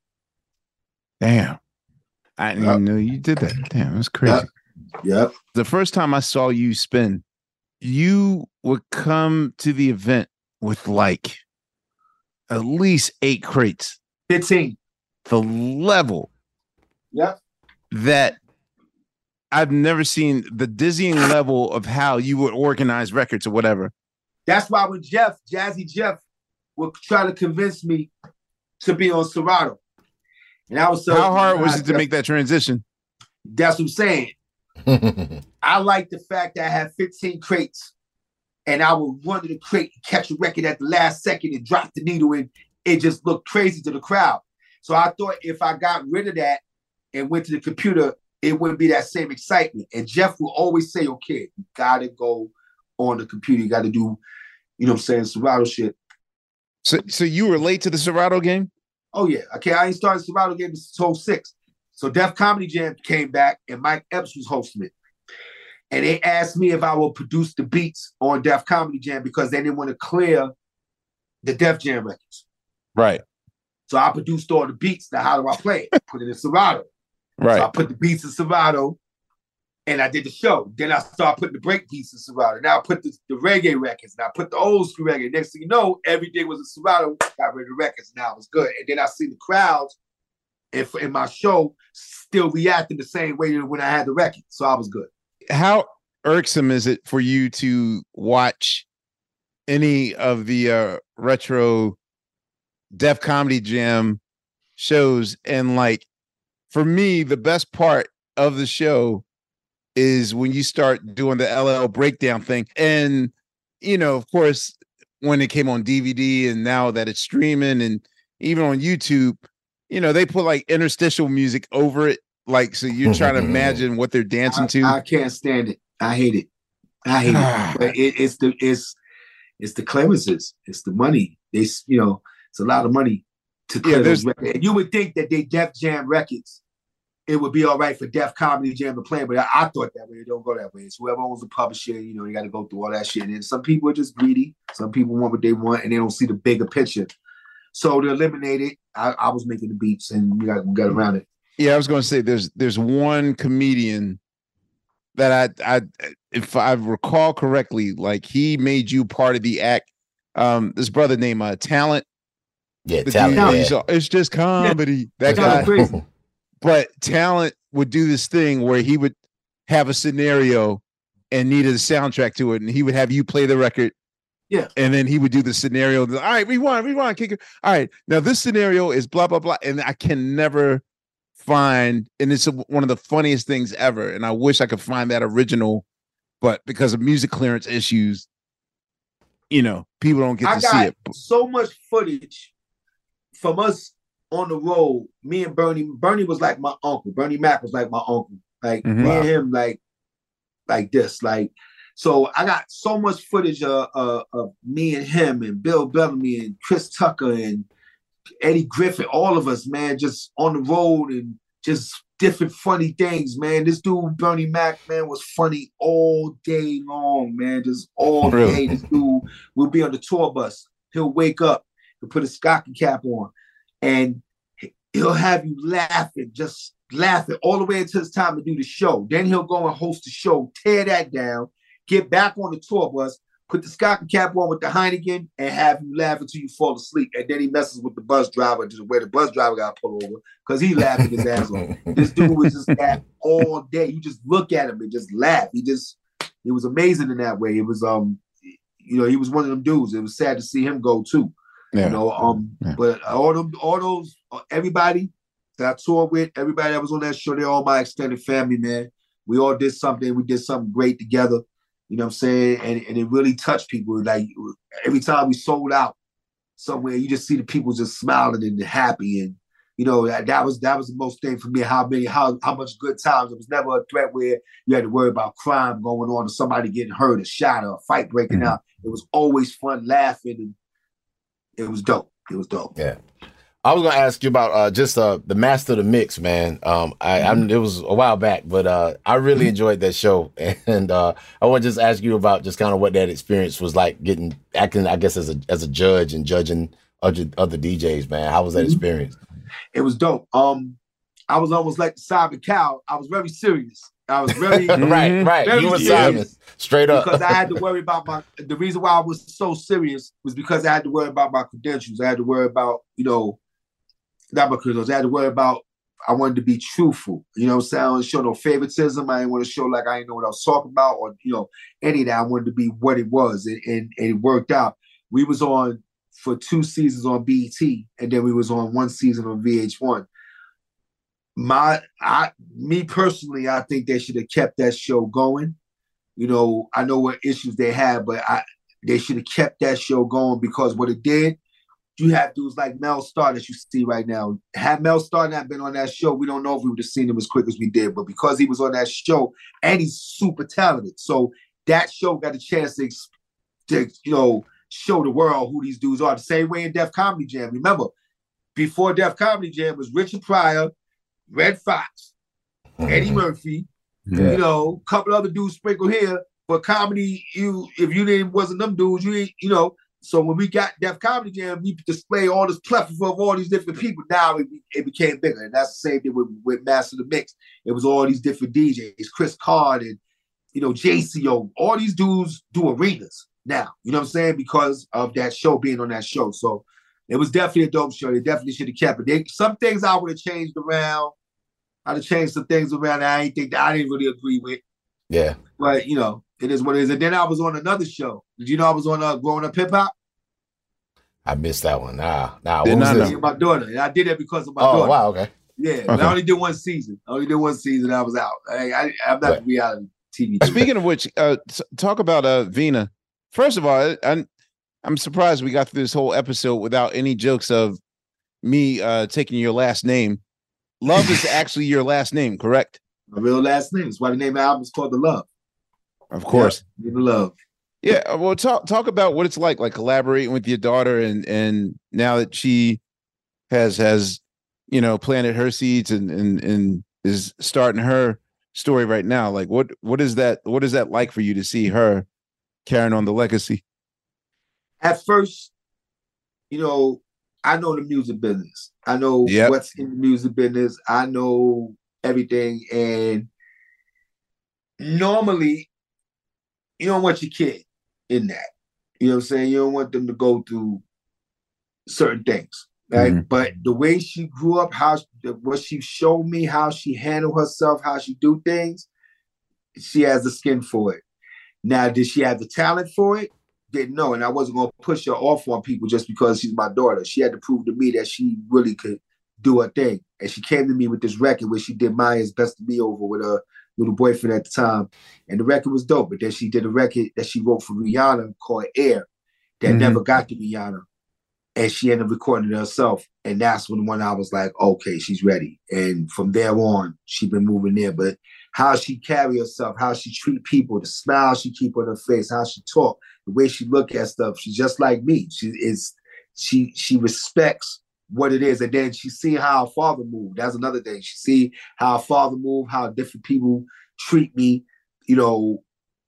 Damn. I didn't yep. even know you did that. Damn, that's crazy. Yep. yep. The first time I saw you spin, you would come to the event with like at least eight crates. fifteen. The level Yep. that I've never seen, the dizzying level of how you would organize records or whatever. That's why when Jeff, Jazzy Jeff, would try to convince me to be on Serato. And I was so how hard was it to make that transition? That's what I'm saying. I like the fact that I had fifteen crates and I would run to the crate and catch a record at the last second and drop the needle in. It just looked crazy to the crowd. So I thought if I got rid of that and went to the computer, it wouldn't be that same excitement. And Jeff will always say, okay, you gotta go on the computer. You gotta do, you know what I'm saying, Serato shit. So so you were late to the Serato game? Oh yeah. Okay, I ain't started Serato game until oh six. So Def Comedy Jam came back and Mike Epps was hosting it. And they asked me if I would produce the beats on Def Comedy Jam because they didn't want to clear the Def Jam records. Right. So I produced all the beats. Now how do I play it? Put it in Serato. Right. So I put the beats in Serato and I did the show. Then I started putting the break beats in Serato. Now I put the, the reggae records. Now I put the old school reggae. Next thing you know, every day was a Serato. Got rid of the records. Now it was good. And then I see the crowds in, in my show still reacting the same way when I had the record. So I was good. How irksome is it for you to watch any of the uh, retro Def Comedy Jam shows? And like, for me, the best part of the show is when you start doing the L L breakdown thing. And, you know, of course, when it came on D V D and now that it's streaming and even on YouTube, you know, they put like interstitial music over it. Like, so you're trying to imagine what they're dancing I, to. I can't stand it. I hate it. I hate it. But it. It's the it's it's the clearances. It's the money. They you know it's a lot of money to clear Yeah, those records. And you would think that they Def Jam records, it would be all right for Def Comedy Jam to play, but I, I thought that way. It don't go that way. It's whoever owns the publisher. You know, you got to go through all that shit. And some people are just greedy. Some people want what they want, and they don't see the bigger picture. So to eliminate it, I, I was making the beats, and we got we got around it. Yeah, I was going to say there's there's one comedian that I I if I recall correctly, like he made you part of the act. Um, this brother named uh, Talent. Yeah, The Talent. dude, Yeah. he's all, it's just comedy. That Talent guy. crazy. But Talent would do this thing where he would have a scenario and needed a soundtrack to it, and he would have you play the record. Yeah. And then he would do the scenario. All right, rewind, rewind, kick it. All right, now this scenario is blah, blah, blah. And I can never find, and it's a, one of the funniest things ever. And I wish I could find that original, but because of music clearance issues, you know, people don't get I to got see it. so much footage from us on the road. Me and Bernie, Bernie was like my uncle. Bernie Mac was like my uncle. Like Mhm. me and him, like like this. Like so, I got so much footage of, uh, of me and him and Bill Bellamy and Chris Tucker and Eddie Griffin, all of us, man, just on the road and just different funny things, man. This dude, Bernie Mac, man, was funny all day long, man, just all Really? day. This dude will be on the tour bus. He'll wake up, he'll put a stocking cap on, and he'll have you laughing, just laughing all the way until it's time to do the show. Then he'll go and host the show, tear that down, get back on the tour bus, put the stocking cap on with the Heineken, and have you laugh until you fall asleep. And then he messes with the bus driver to where the bus driver got pulled over because he laughing his ass off. This dude was just laugh all day. You just look at him and just laugh. He just, he was amazing in that way. It was, um, you know, he was one of them dudes. It was sad to see him go too. Yeah. You know, um, Yeah. but all them, all those, everybody that I toured with, everybody that was on that show, they're all my extended family, man. We all did something. We did something great together. You know what I'm saying? And, and it really touched people. Like every time we sold out somewhere, you just see the people just smiling and happy. And, you know, that, that was that was the most thing for me, how many, how how much good times. It was never a threat where you had to worry about crime going on or somebody getting hurt or shot or a fight breaking Mhm. out. It was always fun, laughing, and it was dope. It was dope. Yeah. I was gonna ask you about uh, just uh, the Master of the Mix, man. Um, I, I'm, it was a while back, but uh, I really enjoyed that show, and uh, I want to just ask you about just kind of what that experience was like, getting acting, I guess, as a as a judge and judging other other D Js, man. How was that experience? It was dope. Um, I was almost like the Simon Cowell. I was very serious. I was very right, right. very You were serious. Simon. Straight up. Because I had to worry about my, the reason why I was so serious was because I had to worry about my credentials. I had to worry about, you know, not my credentials. I had to worry about, I wanted to be truthful. You know what I'm saying? I didn't show no favoritism. I didn't want to show like I didn't know what I was talking about or, you know, any of that. I wanted to be what it was. And, and, and it worked out. We was on for two seasons on B E T, and then we was on one season on V H one. My, I, me personally, I think they should have kept that show going. You know, I know what issues they had, but I, they should have kept that show going because what it did, you have dudes like Mel Starr that you see right now. Had Mel Starr not been on that show, we don't know if we would have seen him as quick as we did. But because he was on that show, and he's super talented, so that show got a chance to, to you know, show the world who these dudes are. The same way in Def Comedy Jam. Remember, before Def Comedy Jam was Richard Pryor, Red Fox, mm-hmm. Eddie Murphy, yeah. you know, a couple other dudes sprinkled here. But comedy, you if you didn't wasn't them dudes, you ain't, you know. So when we got Def Comedy Jam, we display all this plethora of all these different people. Now it, it became bigger, and that's the same thing with, with Master the Mix. It was all these different D Js, Chris Card and you know J C O. All these dudes do arenas now. You know what I'm saying? Because of that show being on that show. So it was definitely a dope show. They definitely should have kept it. They, some things I would have changed around. I'd have changed some things around that I didn't think that I didn't really agree with. Yeah. But, you know, it is what it is. And then I was on another show. Did you know I was on uh, Growing Up Hip Hop? I missed that one. Nah, nah. What was this? My daughter. And I did it because of my oh, daughter. Oh, wow, okay. Yeah, okay. But I only did one season. I only did one season and I was out. I, I, I'm not right. reality T V. Speaking of which, uh, talk about uh, Vina. First of all, I'm, I'm surprised we got through this whole episode without any jokes of me uh, taking your last name. Love is actually your last name, correct? My real last name. That's why the name of the album is called The Love. Of course. Yeah, The Love. Yeah, well, talk talk about what it's like, like collaborating with your daughter, and and now that she has has you know planted her seeds and and and is starting her story right now. Like, what what is that? What is that like for you to see her carrying on the legacy? At first, you know, I know the music business. I know yep. what's in the music business. I know everything, and normally, you don't want your kid in that. You know what I'm saying? You don't want them to go through certain things, right? Mm-hmm. But the way she grew up, how what she showed me, how she handled herself, how she do things, she has the skin for it. Now, did she have the talent for it? Didn't know, and I wasn't going to push her off on people just because she's my daughter. She had to prove to me that she really could do her thing. And she came to me with this record where she did Maya's Best of Me over with her little boyfriend at the time. And the record was dope. But then she did a record that she wrote for Rihanna called Air that mm-hmm. never got to Rihanna. And she ended up recording it herself. And that's when one I was like, okay, she's ready. And from there on, she's been moving there. But how she carry herself, how she treat people, the smile she keep on her face, how she talk, the way she look at stuff, she's just like me. She is, she she respects what it is, and then she see how her father moved. That's another thing. She see how her father moved, how different people treat me, you know,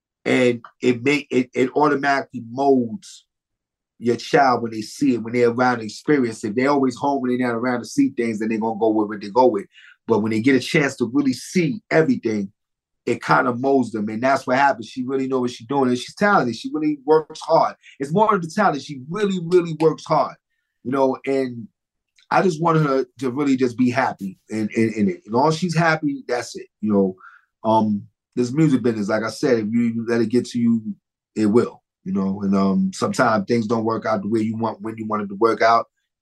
and it make it it automatically molds your child when they see it, when they're around and experience it. They're always home when they're not around to see things, then they're gonna go with what they go with. But when they get a chance to really see everything, it kind of molds them. And that's what happens. She really knows what she's doing. And she's talented. She really works hard. It's more of the talent. She really, really works hard. You know, and I just want her to really just be happy in, in, in it. As long as she's happy, that's it. You know, um, this music business, like I said, if you let it get to you, it will. You know, and um, sometimes things don't work out the way you want, when you want it to work out.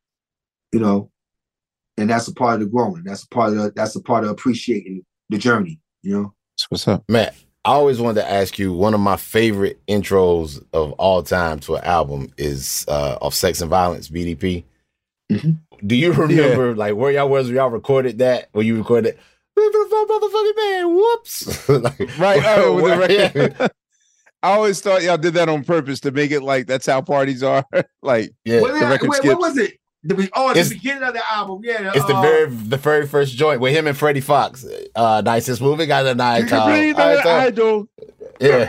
You know, and that's a part of the growing. That's a part of the, that's a part of appreciating the journey. You know. What's up, Matt? I always wanted to ask you, one of my favorite intros of all time to an album is uh, of Sex and Violence, B D P. Mm-hmm. Do you remember yeah. like where y'all was when y'all recorded that? When you recorded motherfucking man, whoops. like, right. Oh, with the record. I always thought y'all did that on purpose to make it like that's how parties are. like yeah. Wait, the record wait, skips. what was it? The, oh, at it's, the beginning of the album, yeah. It's uh, the very the very first joint with him and Freddie Fox. Uh, nicest movie, got a night. I do. Yeah.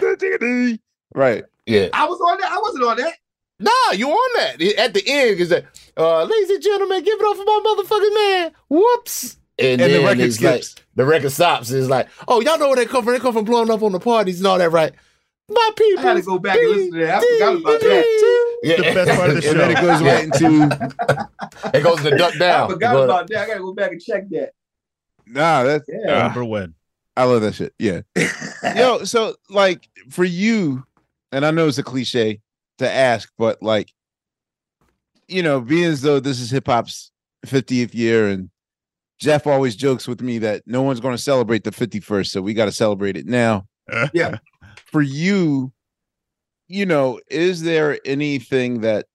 Right. Yeah. I was on that. I wasn't on that. Nah, you on that. At the end, is that, uh, ladies and gentlemen, give it up for my motherfucking man. Whoops. And, and then the record it's skips. Like, the record stops. It's like, oh, y'all know where they come from. They come from blowing up on the parties and all that, right? My people. I gotta go back and listen to that. I forgot about that. Yeah. The best part of the show. And then it goes right into. It goes to duck down. I forgot about that. I gotta go back and check that. Nah, that's. Yeah. uh, Remember when? I love that shit. Yeah. Yo, so like for you, and I know it's a cliche to ask, but like, you know, being as though this is hip hop's fiftieth year, and Jeff always jokes with me that no one's going to celebrate the fifty-first, so we got to celebrate it now. Yeah. For you, you know, is there anything that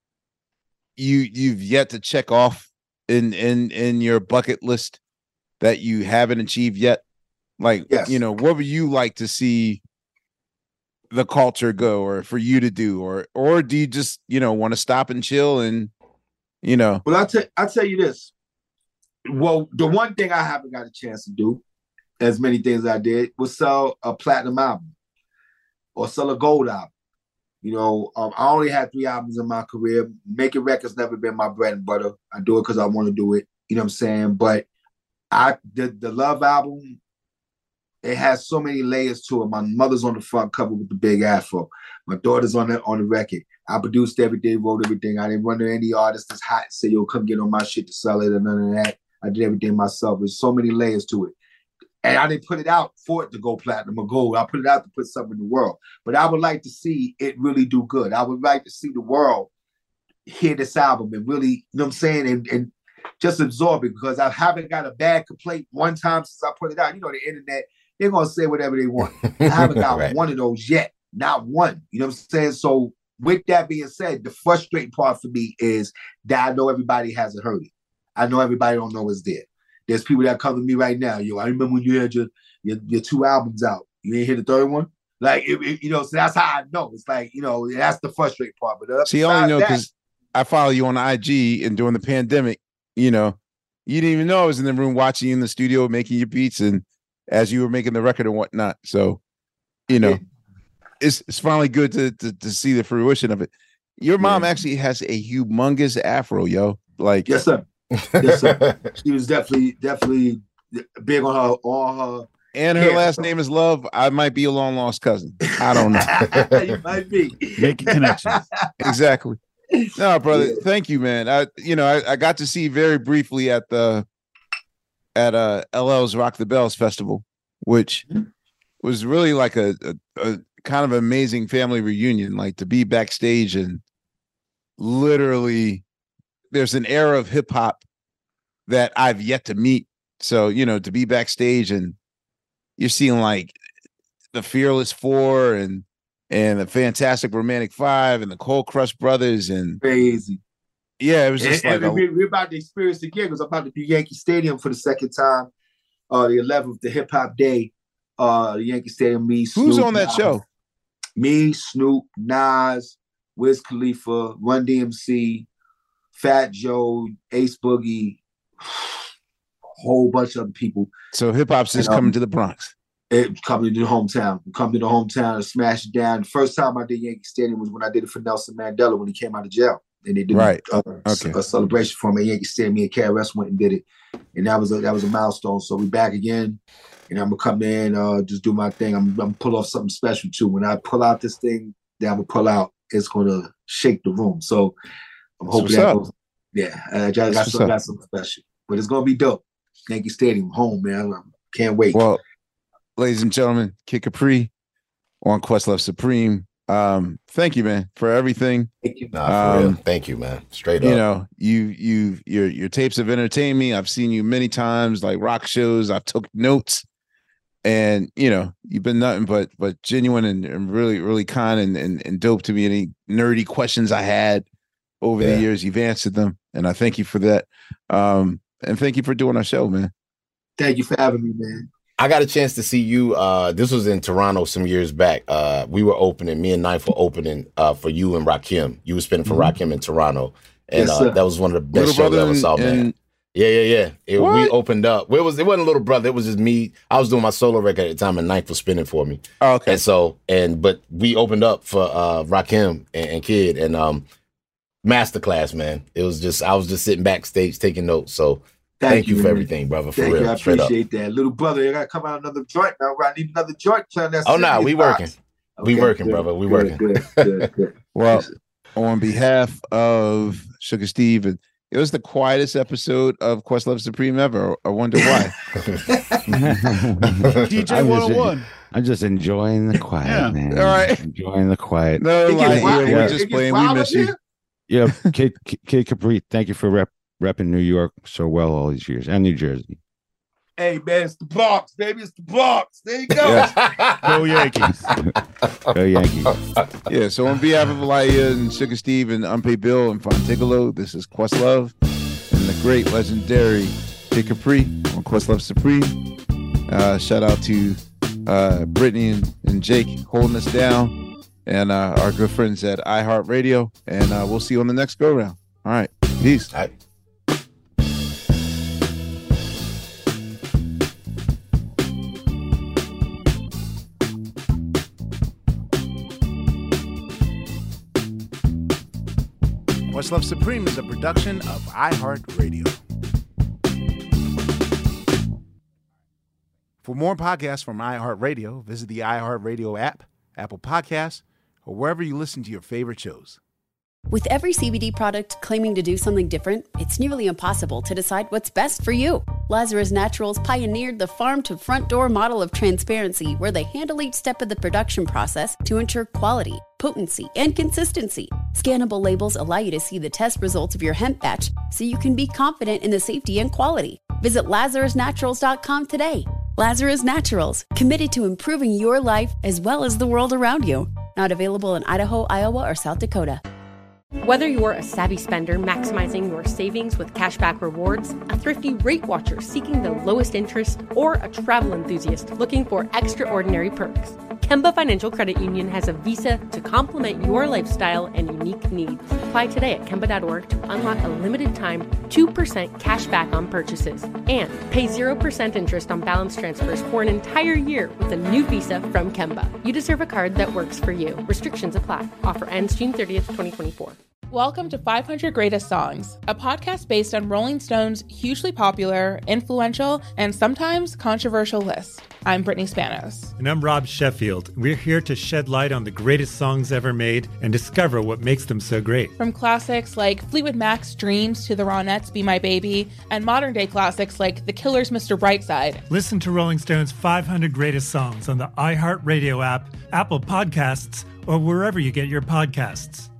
you you've yet to check off in in in your bucket list that you haven't achieved yet? Like, Yes. you know, what would you like to see the culture go, or for you to do, or or do you just, you know, want to stop and chill and, you know? Well, I'll tell I'll tell you this. Well, the one thing I haven't got a chance to do, as many things I did, was sell a platinum album or sell a gold album. You know, um, I only had three albums in my career. Making records never been my bread and butter. I do it because I want to do it. You know what I'm saying? But I the, the Love album, it has so many layers to it. My mother's on the front cover with the big afro. My daughter's on the on the record. I produced everything, wrote everything. I didn't run to any artist that's hot and say, yo, come get on my shit to sell it or none of that. I did everything myself. There's so many layers to it. And I didn't put it out for it to go platinum or gold. I put it out to put something in the world. But I would like to see it really do good. I would like to see the world hear this album and really, you know what I'm saying, and, and just absorb it, because I haven't got a bad complaint one time since I put it out. You know, the internet, they're going to say whatever they want. I haven't got Right. one of those yet. Not one. You know what I'm saying? So with that being said, the frustrating part for me is that I know everybody hasn't heard it. I know everybody don't know it's there. There's people that come to me right now. Yo, I remember when you had your your, your two albums out. You ain't hear the third one? Like, it, it, you know, so that's how I know. It's like, you know, that's the frustrating part. But uh, See, I only know besides because I follow you on I G, and during the pandemic, you know, you didn't even know I was in the room watching you in the studio making your beats, and as you were making the record and whatnot. So, you know, Yeah. it's it's finally good to, to to see the fruition of it. Your mom Yeah. actually has a humongous afro, yo. Like, yes, sir. Yes, sir. She was definitely, definitely big on her, on her. and her Yeah. last name is Love. I might be a long lost cousin. I don't know. You might be. Making connections. Exactly. No, brother. Yeah. Thank you, man. I, you know, I, I got to see you very briefly at the at uh L L's Rock the Bells festival, which was really like a, a, a kind of amazing family reunion. Like, to be backstage and literally, there's an era of hip hop that I've yet to meet. So, you know, to be backstage and you're seeing like the Fearless Four and and the Fantastic Romantic Five and the Cold Crush Brothers, and Crazy. yeah, it was just And, like and a, we, we're about to experience it again, because I'm about to do Yankee Stadium for the second time. Uh, the eleventh, the Hip Hop Day. Uh, the Yankee Stadium. Me, who's Snoop, on that Nas. show? Me, Snoop, Nas, Wiz Khalifa, Run D M C, Fat Joe, Ace Boogie, a whole bunch of other people. So hip hop's just And, um, coming to the Bronx. It coming to the hometown, come to the hometown and smash it down. The first time I did Yankee Stadium was when I did it for Nelson Mandela when he came out of jail. And they did Right. a, Okay. a celebration for him at Yankee Stadium. Me and K R S went and did it, and that was a, that was a milestone. So we back again, and I'm gonna come in, uh, just do my thing. I'm, I'm gonna pull off something special too. When I pull out this thing that I'm gonna pull out, it's gonna shake the room. So I'm That's hoping what's that up. goes. Yeah, I just got, That's some, what's got up. something special, but it's gonna be dope. Yankee Stadium, home, man. I can't wait. Well, ladies and gentlemen, Kid Capri on Questlove Supreme. Um, thank you, man, for everything. Thank you. Nah, for Um, real. Thank you, man. Straight You up. know, you you your your tapes have entertained me. I've seen you many times, like rock shows. I've took notes, and you know, you've been nothing but but genuine and, and really really kind and, and and dope to me. Any nerdy questions I had over Yeah. the years, you've answered them, and I thank you for that. Um, and thank you for doing our show, man. Thank you for having me, man. I got a chance to see you. Uh, this was in Toronto some years back. Uh, we were opening, me and Knife were opening uh, for you and Rakim. You were spinning for Mhm. Rakim in Toronto. And Yes, uh, sir. that was one of the best Little shows I brother ever saw, and, man. and Yeah, yeah, yeah. It, we What? opened up. Well, it was it wasn't Little Brother. It was just me. I was doing my solo record at the time, and Knife was spinning for me. oh, okay. And so, and but we opened up for uh, Rakim and, and Kid, and um, masterclass, man. It was just I was just sitting backstage taking notes. So thank, you for man. everything, brother. For Thank real, you. I straight up. appreciate that. Little brother, I gotta come out another joint now. I need another joint. Trying that Oh, nah, we serious working. box. We working, good, brother. We good, working. Good, good, good. Well, on behalf of Sugar Steve, and it was the quietest episode of Questlove Supreme ever. I wonder why. D J one oh one. I'm just enjoying the quiet, Yeah. man. All right. Enjoying the quiet. No, It like, gets wild- yeah, it we're gets just playing. wild We up miss you. here? Yeah, Kid, Kid Capri, thank you for rep, repping New York so well all these years, and New Jersey. Hey man, it's the Bronx, baby. It's the Bronx. There you go. Yeah. Go Yankees. Go Yankees. Yeah, so on behalf of Alaya and Sugar Steve and Unpaid Bill and Fontigolo, this is Questlove and the great legendary Kid Capri on Questlove Supreme. Uh, shout out to uh, Brittany and, and Jake holding us down, and uh, our good friends at iHeartRadio. And uh, we'll see you on the next go round. All right, peace. All right. Questlove Supreme is a production of iHeartRadio. For more podcasts from iHeartRadio, visit the iHeartRadio app, Apple Podcasts, or wherever you listen to your favorite shows. With every C B D product claiming to do something different, it's nearly impossible to decide what's best for you. Lazarus Naturals pioneered the farm-to-front-door model of transparency, where they handle each step of the production process to ensure quality, potency, and consistency. Scannable labels allow you to see the test results of your hemp batch, so you can be confident in the safety and quality. Visit lazarus naturals dot com today. Lazarus Naturals, committed to improving your life as well as the world around you. Not available in Idaho, Iowa, or South Dakota. Whether you're a savvy spender maximizing your savings with cashback rewards, a thrifty rate watcher seeking the lowest interest, or a travel enthusiast looking for extraordinary perks, Kemba Financial Credit Union has a visa to complement your lifestyle and unique needs. Apply today at Kemba dot org to unlock a limited time two percent cash back on purchases and pay zero percent interest on balance transfers for an entire year with a new visa from Kemba. You deserve a card that works for you. Restrictions apply. Offer ends June thirtieth, twenty twenty-four. Welcome to five hundred Greatest Songs, a podcast based on Rolling Stone's hugely popular, influential, and sometimes controversial list. I'm Brittany Spanos. And I'm Rob Sheffield. We're here to shed light on the greatest songs ever made and discover what makes them so great. From classics like Fleetwood Mac's Dreams to the Ronettes' Be My Baby, and modern-day classics like The Killer's Mister Brightside. Listen to Rolling Stone's five hundred Greatest Songs on the iHeartRadio app, Apple Podcasts, or wherever you get your podcasts.